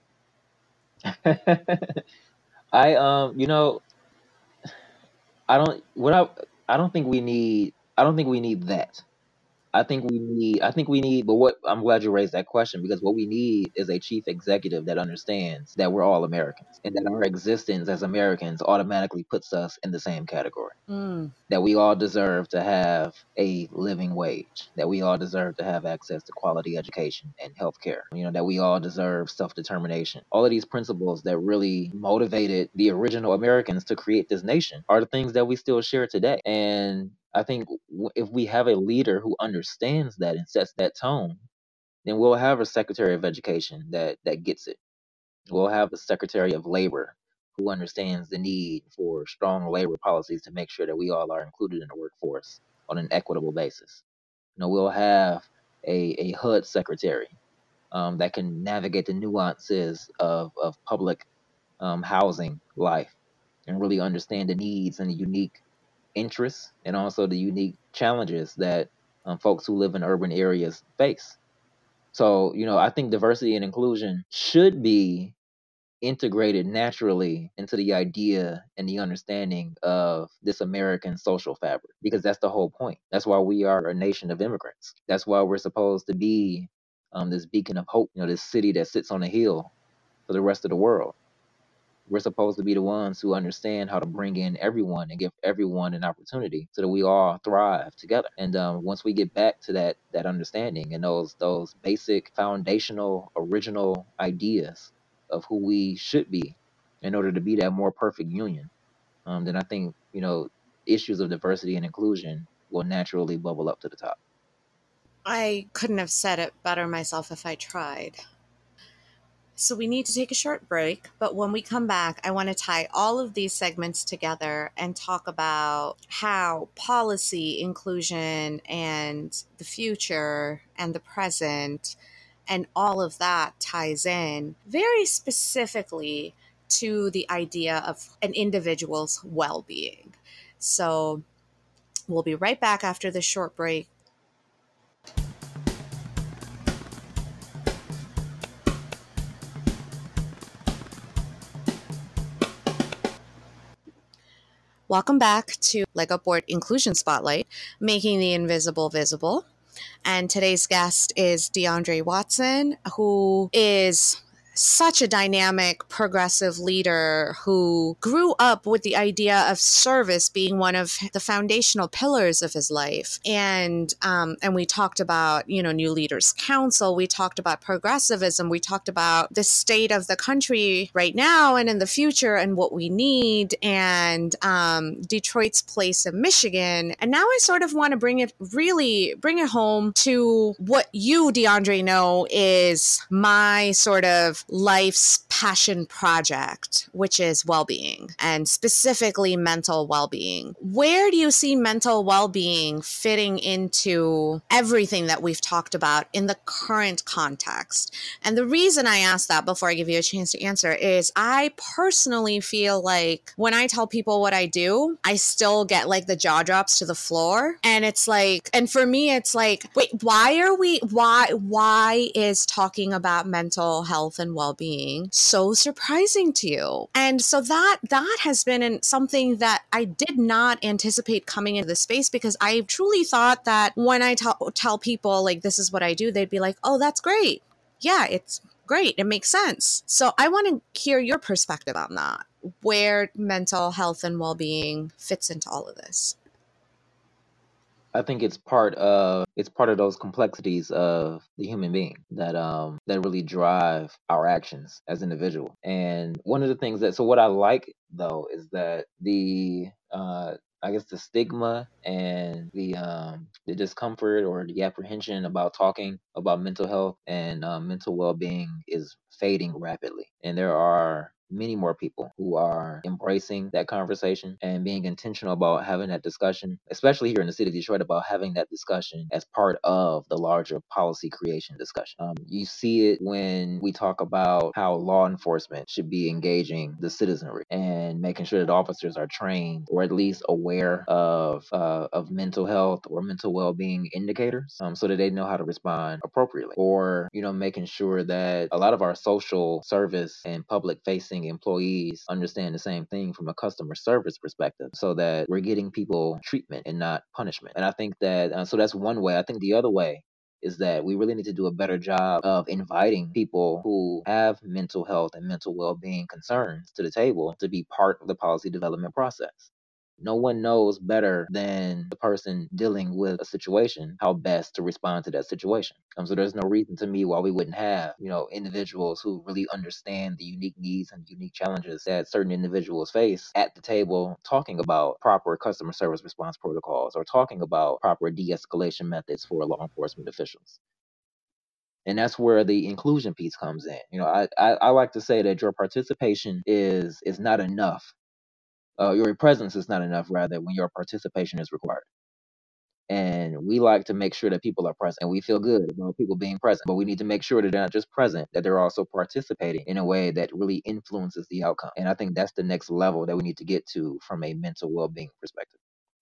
I um you know I don't what I I don't think we need I don't think we need that. I think we need, I think we need, but what, I'm glad you raised that question, because what we need is a chief executive that understands that we're all Americans and that our existence as Americans automatically puts us in the same category. Mm. That we all deserve to have a living wage, that we all deserve to have access to quality education and healthcare, you know, that we all deserve self determination. All of these principles that really motivated the original Americans to create this nation are the things that we still share today. And I think w- if we have a leader who understands that and sets that tone, then we'll have a Secretary of Education that that gets it. We'll have a Secretary of Labor who understands the need for strong labor policies to make sure that we all are included in the workforce on an equitable basis. You know, we'll have a, a H U D secretary um, that can navigate the nuances of, of public um, housing life and really understand the needs and the unique interests and also the unique challenges that um, folks who live in urban areas face. So, you know, I think diversity and inclusion should be integrated naturally into the idea and the understanding of this American social fabric, because that's the whole point. That's why we are a nation of immigrants. That's why we're supposed to be um, this beacon of hope, you know, this city that sits on a hill for the rest of the world. We're supposed to be the ones who understand how to bring in everyone and give everyone an opportunity so that we all thrive together. And um, once we get back to that that understanding and those those basic foundational original ideas of who we should be in order to be that more perfect union, um, then I think, you know, issues of diversity and inclusion will naturally bubble up to the top. I couldn't have said it better myself if I tried. So we need to take a short break, but when we come back, I want to tie all of these segments together and talk about how policy, inclusion, and the future and the present and all of that ties in very specifically to the idea of an individual's well-being. So we'll be right back after this short break. Welcome back to Lego Board Inclusion Spotlight, making the invisible visible. And today's guest is DeAndre Watson, who is such a dynamic, progressive leader who grew up with the idea of service being one of the foundational pillars of his life. And um, and we talked about, you know, New Leaders Council. We talked about progressivism. We talked about the state of the country right now and in the future and what we need, and um, Detroit's place in Michigan. And now I sort of want to bring it, really bring it home to what you, DeAndre, know is my sort of life's passion project, which is well-being, and specifically mental well-being. Where do you see mental well-being fitting into everything that we've talked about in the current context? And the reason I ask that, before I give you a chance to answer, is I personally feel like when I tell people what I do, I still get like the jaw drops to the floor. And it's like, and for me, it's like, wait, why are we, why, why is talking about mental health and well-being so surprising to you? And so that, that has been in something that I did not anticipate coming into the space, because I truly thought that when I t- tell people like, this is what I do, they'd be like, oh, that's great. Yeah, it's great. It makes sense. So I want to hear your perspective on that, where mental health and well-being fits into all of this. I think it's part of it's part of those complexities of the human being that um that really drive our actions as individuals. And one of the things that so what I like though is that the uh I guess the stigma and the um the discomfort or the apprehension about talking about mental health and um, mental well-being is fading rapidly. And there are many more people who are embracing that conversation and being intentional about having that discussion, especially here in the city of Detroit, about having that discussion as part of the larger policy creation discussion. Um, you see it when we talk about how law enforcement should be engaging the citizenry and making sure that officers are trained or at least aware of uh, of mental health or mental well-being indicators, um, so that they know how to respond appropriately. Or, you know, making sure that a lot of our social service and public facing employees understand the same thing from a customer service perspective, so that we're getting people treatment and not punishment. And I think that uh, so that's one way. I think the other way is that we really need to do a better job of inviting people who have mental health and mental well-being concerns to the table to be part of the policy development process. No one knows better than the person dealing with a situation how best to respond to that situation. Um, so there's no reason to me why we wouldn't have, you know, individuals who really understand the unique needs and unique challenges that certain individuals face at the table, talking about proper customer service response protocols or talking about proper de-escalation methods for law enforcement officials. And that's where the inclusion piece comes in. You know, I, I, I like to say that your participation is is not enough. Uh, your presence is not enough, rather, when your participation is required. And we like to make sure that people are present, and we feel good about people being present, but we need to make sure that they're not just present, that they're also participating in a way that really influences the outcome. And I think that's the next level that we need to get to from a mental well-being perspective.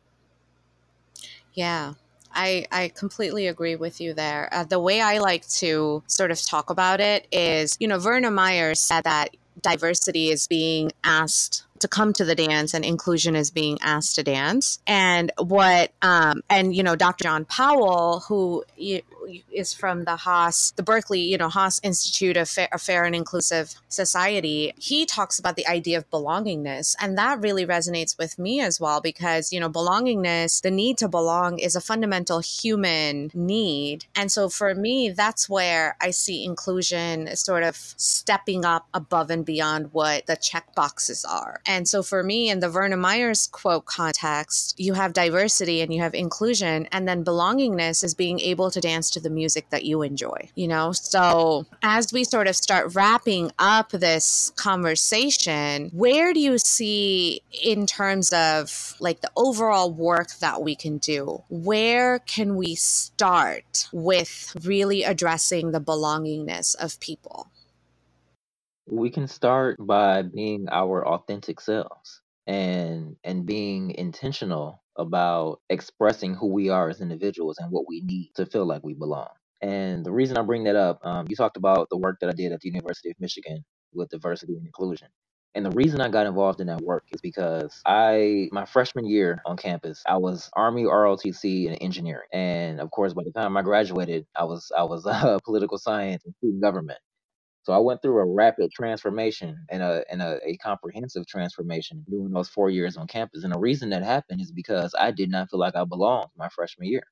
Yeah. I, I completely agree with you there. Uh, the way I like to sort of talk about it is, you know, Verna Myers said that diversity is being asked to come to the dance and inclusion is being asked to dance. And what, um, and, you know, Doctor John Powell, who is from the Haas, the Berkeley, you know, Haas Institute of Fair, Fair and Inclusive Society, he talks about the idea of belongingness. And that really resonates with me as well, because, you know, belongingness, the need to belong is a fundamental human need. And so for me, that's where I see inclusion sort of stepping up above and beyond what the check boxes are. And so for me, in the Verna Myers quote context, you have diversity and you have inclusion, and then belongingness is being able to dance to the music that you enjoy, you know? So as we sort of start wrapping up this conversation, where do you see, in terms of like the overall work that we can do, where can we start with really addressing the belongingness of people? We can start by being our authentic selves and and being intentional about expressing who we are as individuals and what we need to feel like we belong. And the reason I bring that up, um, you talked about the work that I did at the University of Michigan with diversity and inclusion. And the reason I got involved in that work is because I, my freshman year on campus, I was Army R O T C in engineering. And of course, by the time I graduated, I was, I was uh, political science and student government. So I went through a rapid transformation and a and a, a comprehensive transformation during those four years on campus. And the reason that happened is because I did not feel like I belonged my freshman year.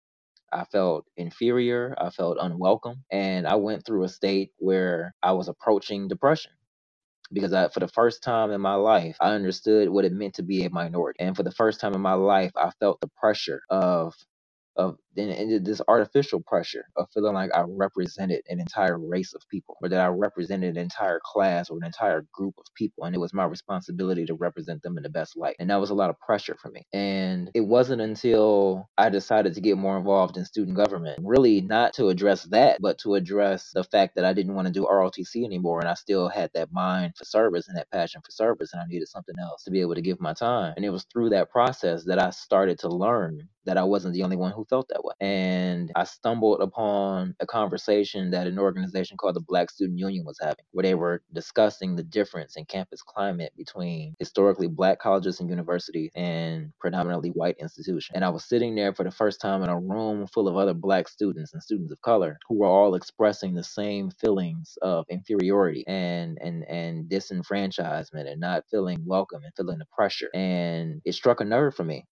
I felt inferior, I felt unwelcome, and I went through a state where I was approaching depression because I, for the first time in my life, I understood what it meant to be a minority. And for the first time in my life, I felt the pressure of of and, and this artificial pressure of feeling like I represented an entire race of people, or that I represented an entire class or an entire group of people, and it was my responsibility to represent them in the best light. And that was a lot of pressure for me. And it wasn't until I decided to get more involved in student government, really not to address that, but to address the fact that I didn't want to do R O T C anymore, and I still had that mind for service and that passion for service, and I needed something else to be able to give my time. And it was through that process that I started to learn that I wasn't the only one who felt that way. And I stumbled upon a conversation that an organization called the Black Student Union was having, where they were discussing the difference in campus climate between historically Black colleges and universities and predominantly white institutions. And I was sitting there for the first time in a room full of other Black students and students of color who were all expressing the same feelings of inferiority and and and disenfranchisement and not feeling welcome and feeling the pressure. And it struck a nerve for me,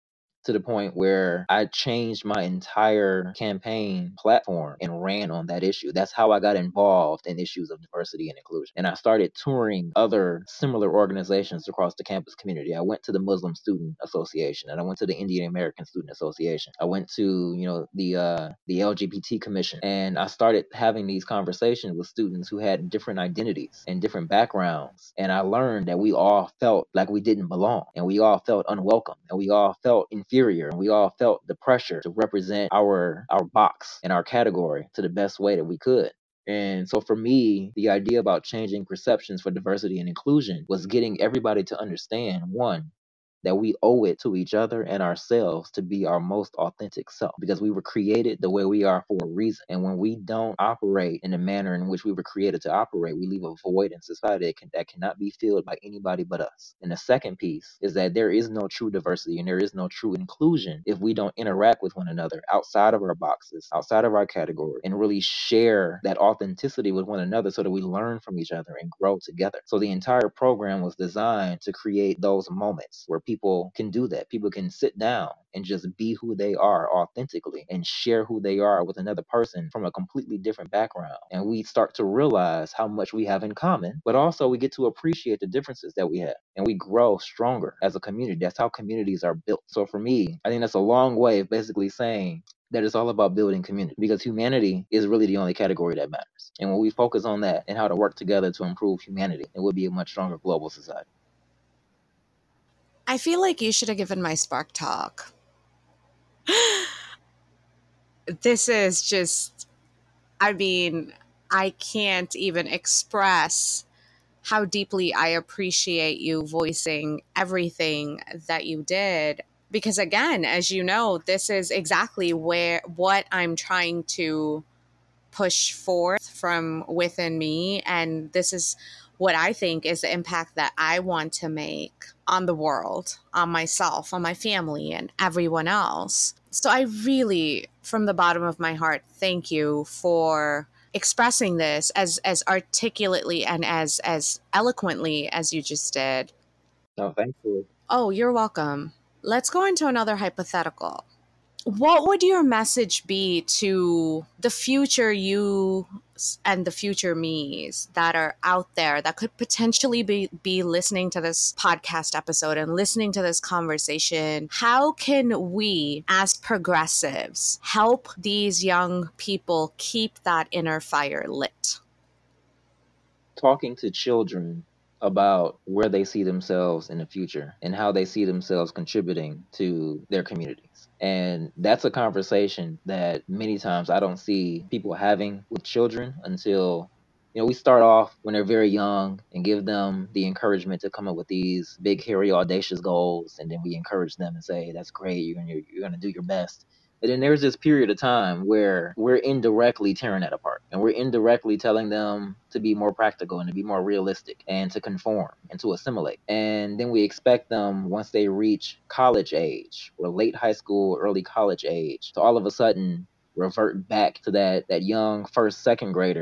to the point where I changed my entire campaign platform and ran on that issue. That's how I got involved in issues of diversity and inclusion. And I started touring other similar organizations across the campus community. I went to the Muslim Student Association, and I went to the Indian American Student Association. I went to, you know, the uh, the L G B T Commission, and I started having these conversations with students who had different identities and different backgrounds. And I learned that we all felt like we didn't belong, and we all felt unwelcome, and we all felt inferior, and we all felt the pressure to represent our our box and our category to the best way that we could. And so for me, the idea about changing perceptions for diversity and inclusion was getting everybody to understand, one, that we owe it to each other and ourselves to be our most authentic self, because we were created the way we are for a reason. And when we don't operate in the manner in which we were created to operate, we leave a void in society that, can, that cannot be filled by anybody but us. And the second piece is that there is no true diversity and there is no true inclusion if we don't interact with one another outside of our boxes, outside of our category, and really share that authenticity with one another so that we learn from each other and grow together. So the entire program was designed to create those moments where people can do that. People can sit down and just be who they are authentically and share who they are with another person from a completely different background. And we start to realize how much we have in common, but also we get to appreciate the differences that we have, and we grow stronger as a community. That's how communities are built. So for me, I think that's a long way of basically saying that it's all about building community, because humanity is really the only category that matters. And when we focus on that and how to work together to improve humanity, it will be a much stronger global society. I feel like you should have given my Spark talk. This is just, I mean, I can't even express how deeply I appreciate you voicing everything that you did. Because again, as you know, this is exactly where what I'm trying to push forth from within me. And this is what I think is the impact that I want to make on the world, on myself, on my family, and everyone else. So I really, from the bottom of my heart, thank you for expressing this as as articulately and as as eloquently as you just did. No, thank you. Oh, you're welcome. Let's go into another hypothetical. What would your message be to the future you and the future me's that are out there that could potentially be, be listening to this podcast episode and listening to this conversation? How can we, as progressives, help these young people keep that inner fire lit? Talking to children about where they see themselves in the future and how they see themselves contributing to their communities. And that's a conversation that many times I don't see people having with children until, you know, we start off when they're very young and give them the encouragement to come up with these big, hairy, audacious goals. And then we encourage them and say, that's great, you're gonna, you're gonna do your best. And then there's this period of time where we're indirectly tearing that apart, and we're indirectly telling them to be more practical and to be more realistic and to conform and to assimilate. And then we expect them, once they reach college age or late high school, early college age, to all of a sudden revert back to that, that young first, second grader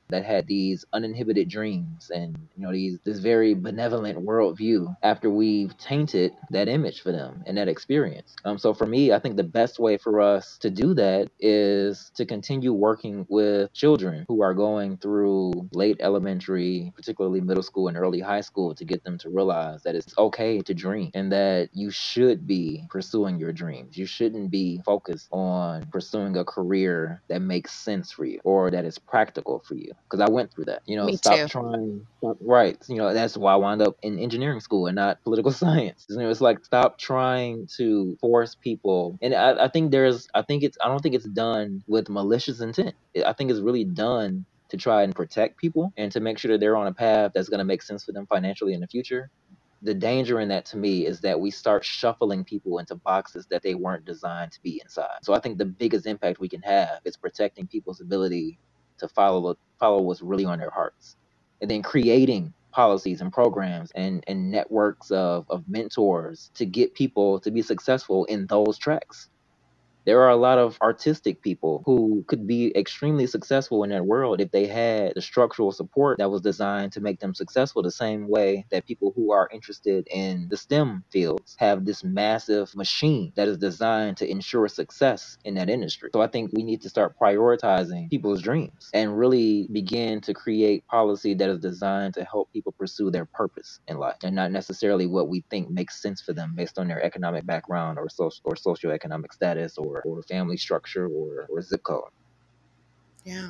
that had these uninhibited dreams and, you know, these this very benevolent worldview after we've tainted that image for them and that experience. Um, so for me, I think the best way for us to do that is to continue working with children who are going through late elementary, particularly middle school and early high school, to get them to realize that it's okay to dream and that you should be pursuing your dreams. You shouldn't be focused on pursuing a career that makes sense for you or that is practical for you. Because I went through that. You know, Me stop too. trying, stop, right. You know, that's why I wound up in engineering school and not political science. You know, it's like stop trying to force people. And I, I think there's, I think it's, I don't think it's done with malicious intent. I think it's really done to try and protect people and to make sure that they're on a path that's going to make sense for them financially in the future. The danger in that to me is that we start shuffling people into boxes that they weren't designed to be inside. So I think the biggest impact we can have is protecting people's ability to follow follow what's really on their hearts, and then creating policies and programs and, and networks of, of mentors to get people to be successful in those tracks. There are a lot of artistic people who could be extremely successful in that world if they had the structural support that was designed to make them successful, the same way that people who are interested in the STEM fields have this massive machine that is designed to ensure success in that industry. So I think we need to start prioritizing people's dreams and really begin to create policy that is designed to help people pursue their purpose in life and not necessarily what we think makes sense for them based on their economic background or social or socioeconomic status or, or family structure or, or zip code. Yeah.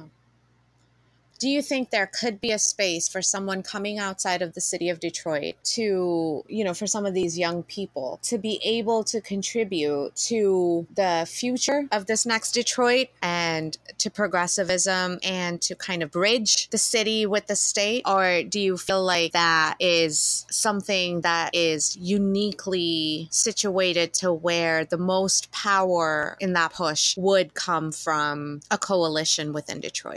Do you think there could be a space for someone coming outside of the city of Detroit to, you know, for some of these young people to be able to contribute to the future of this next Detroit and to progressivism and to kind of bridge the city with the state? Or do you feel like that is something that is uniquely situated to where the most power in that push would come from a coalition within Detroit?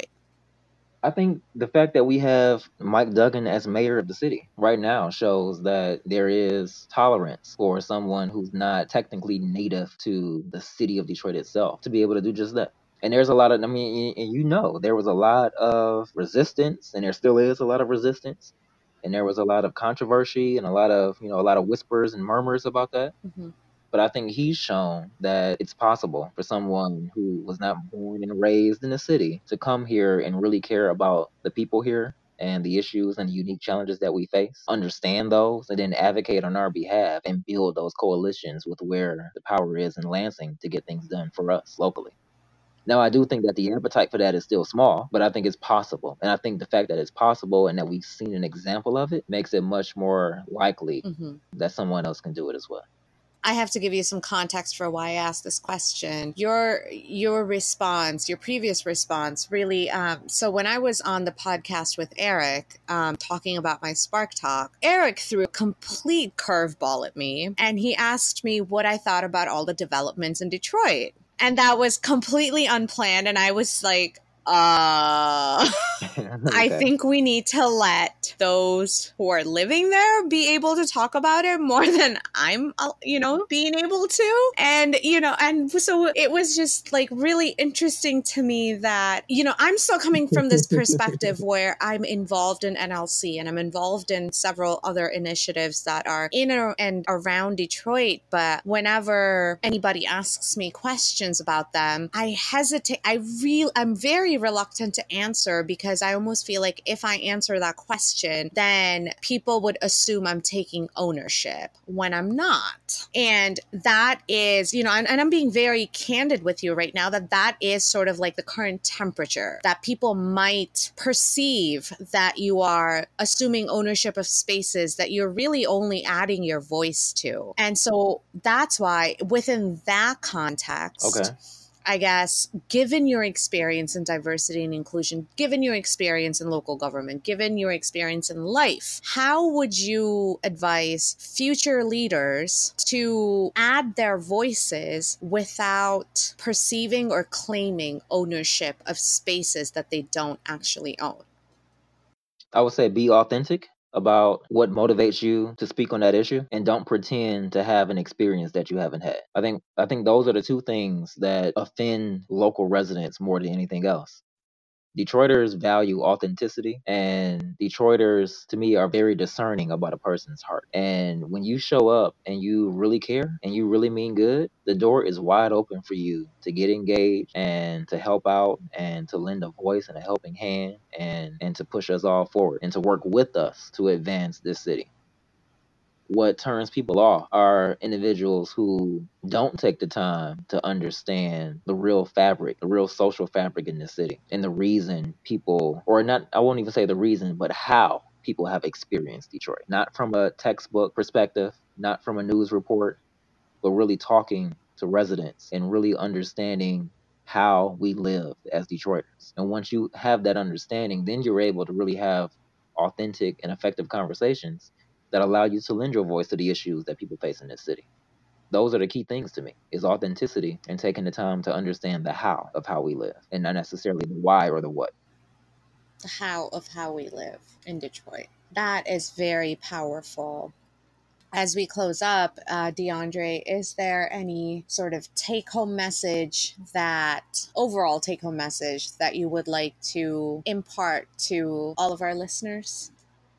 I think the fact that we have Mike Duggan as mayor of the city right now shows that there is tolerance for someone who's not technically native to the city of Detroit itself to be able to do just that. And there's a lot of, I mean, and you know, there was a lot of resistance, and there still is a lot of resistance, and there was a lot of controversy and a lot of, you know, a lot of whispers and murmurs about that. Mm-hmm. But I think he's shown that it's possible for someone who was not born and raised in the city to come here and really care about the people here and the issues and the unique challenges that we face, understand those, and then advocate on our behalf and build those coalitions with where the power is in Lansing to get things done for us locally. Now, I do think that the appetite for that is still small, but I think it's possible. And I think the fact that it's possible and that we've seen an example of it makes it much more likely Mm-hmm. that someone else can do it as well. I have to give you some context for why I asked this question. Your your response, your previous response, really. Um, so when I was on the podcast with Eric, um, talking about my Spark Talk, Eric threw a complete curveball at me, and he asked me what I thought about all the developments in Detroit, and that was completely unplanned. And I was like, Uh, I Okay. think we need to let those who are living there be able to talk about it more than I'm, uh, you know, being able to. And, you know, and so it was just like really interesting to me that, you know, I'm still coming from this perspective where I'm involved in N L C and I'm involved in several other initiatives that are in and around Detroit. But whenever anybody asks me questions about them, I hesitate. I really, I'm very reluctant to answer because I almost feel like if I answer that question, then people would assume I'm taking ownership when I'm not. And that is, you know, and, and I'm being very candid with you right now that that is sort of like the current temperature, that people might perceive that you are assuming ownership of spaces that you're really only adding your voice to. And so that's why within that context, Okay. I guess, given your experience in diversity and inclusion, given your experience in local government, given your experience in life, how would you advise future leaders to add their voices without perceiving or claiming ownership of spaces that they don't actually own? I would say be authentic about what motivates you to speak on that issue and don't pretend to have an experience that you haven't had. I think I think those are the two things that offend local residents more than anything else. Detroiters value authenticity, and Detroiters, to me, are very discerning about a person's heart. And when you show up and you really care and you really mean good, the door is wide open for you to get engaged and to help out and to lend a voice and a helping hand and, and to push us all forward and to work with us to advance this city. What turns people off are individuals who don't take the time to understand the real fabric, the real social fabric in the city, and the reason people, or not, I won't even say the reason, but how people have experienced Detroit. Not from a textbook perspective, not from a news report, but really talking to residents and really understanding how we live as Detroiters. And once you have that understanding, then you're able to really have authentic and effective conversations that allow you to lend your voice to the issues that people face in this city. Those are the key things to me, is authenticity and taking the time to understand the how of how we live and not necessarily the why or the what. The how of how we live in Detroit. That is very powerful. As we close up, uh, DeAndre, is there any sort of take-home message that, overall take-home message that you would like to impart to all of our listeners?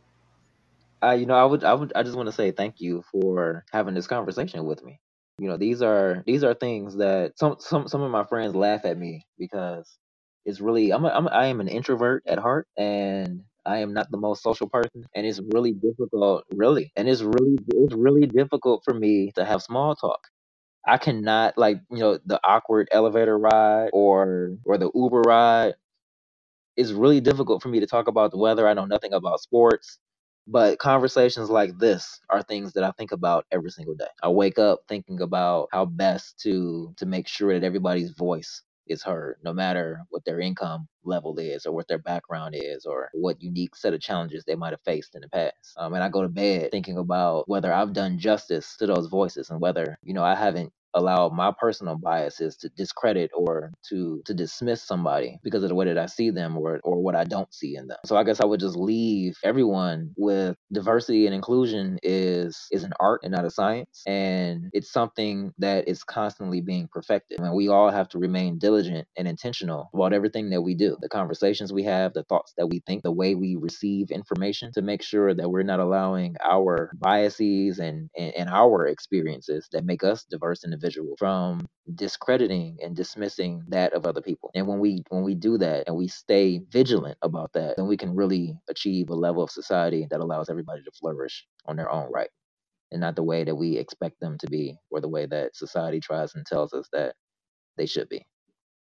Uh, you know, I would, I would, I just want to say thank you for having this conversation with me. You know, these are these are things that some some some of my friends laugh at me because it's really I'm a, I'm a, I am an introvert at heart, and I am not the most social person, and it's really difficult, really, and it's really it's really difficult for me to have small talk. I cannot, like, you know, the awkward elevator ride or or the Uber ride. It's really difficult for me to talk about the weather. I know nothing about sports, but conversations like this are things that I think about every single day. I wake up thinking about how best to to make sure that everybody's voice is heard, no matter what their income level is or what their background is or what unique set of challenges they might have faced in the past. Um, and I go to bed thinking about whether I've done justice to those voices and whether, you know, I haven't allow my personal biases to discredit or to to dismiss somebody because of the way that I see them or or what I don't see in them. So I guess I would just leave everyone with diversity and inclusion is is an art and not a science, and it's something that is constantly being perfected. I mean, we all have to remain diligent and intentional about everything that we do, the conversations we have, the thoughts that we think, the way we receive information, to make sure that we're not allowing our biases and and, and our experiences that make us diverse individuals from discrediting and dismissing that of other people. And when we when we do that and we stay vigilant about that, then we can really achieve a level of society that allows everybody to flourish on their own right, and not the way that we expect them to be or the way that society tries and tells us that they should be.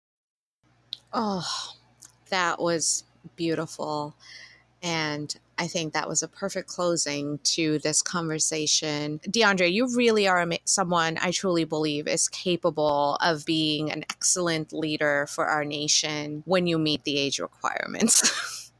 Oh, that was beautiful. And I think that was a perfect closing to this conversation. DeAndre, you really are someone I truly believe is capable of being an excellent leader for our nation when you meet the age requirements.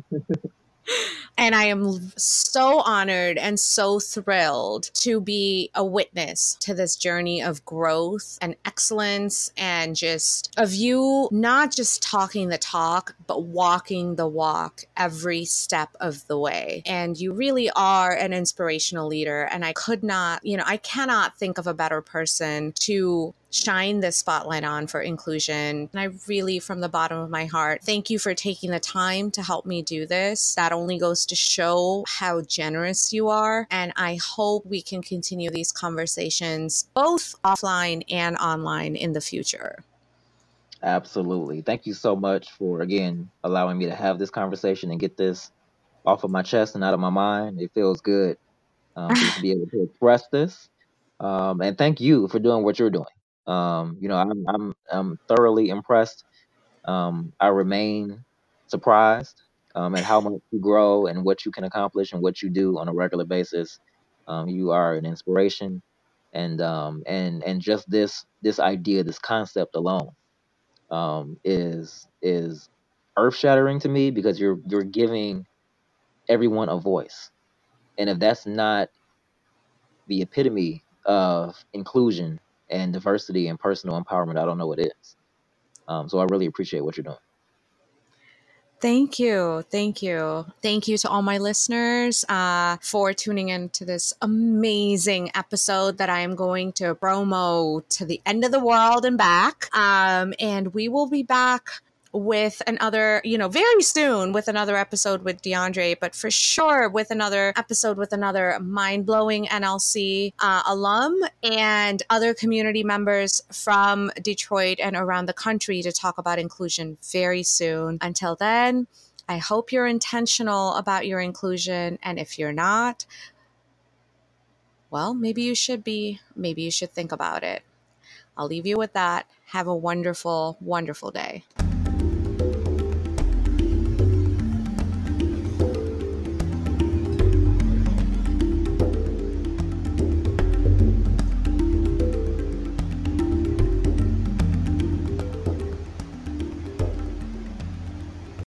And I am so honored and so thrilled to be a witness to this journey of growth and excellence, and just of you not just talking the talk, but walking the walk every step of the way. And you really are an inspirational leader. And I could not, you know, I cannot think of a better person to shine this spotlight on for inclusion. And I really, from the bottom of my heart, thank you for taking the time to help me do this. That only goes to show how generous you are. And I hope we can continue these conversations both offline and online in the future. Absolutely. Thank you so much for, again, allowing me to have this conversation and get this off of my chest and out of my mind. It feels good um, to just be able to express this. Um, and thank you for doing what you're doing. Um, you know, I'm I'm I'm thoroughly impressed. Um, I remain surprised um, at how much you grow and what you can accomplish and what you do on a regular basis. Um, you are an inspiration, and um, and and just this this idea, this concept alone, um, is is earth shattering to me because you're you're giving everyone a voice, and if that's not the epitome of inclusion and diversity and personal empowerment, I don't know what is. Um, so I really appreciate what you're doing. Thank you. Thank you. Thank you to all my listeners uh, for tuning in to this amazing episode that I am going to promo to the end of the world and back. Um, and we will be back with another, you know, very soon with another episode with DeAndre, but for sure with another episode with another mind-blowing N L C uh, alum and other community members from Detroit and around the country to talk about inclusion very soon. Until then, I hope you're intentional about your inclusion. And if you're not, well, maybe you should be. Maybe you should think about it. I'll leave you with that. Have a wonderful, wonderful day.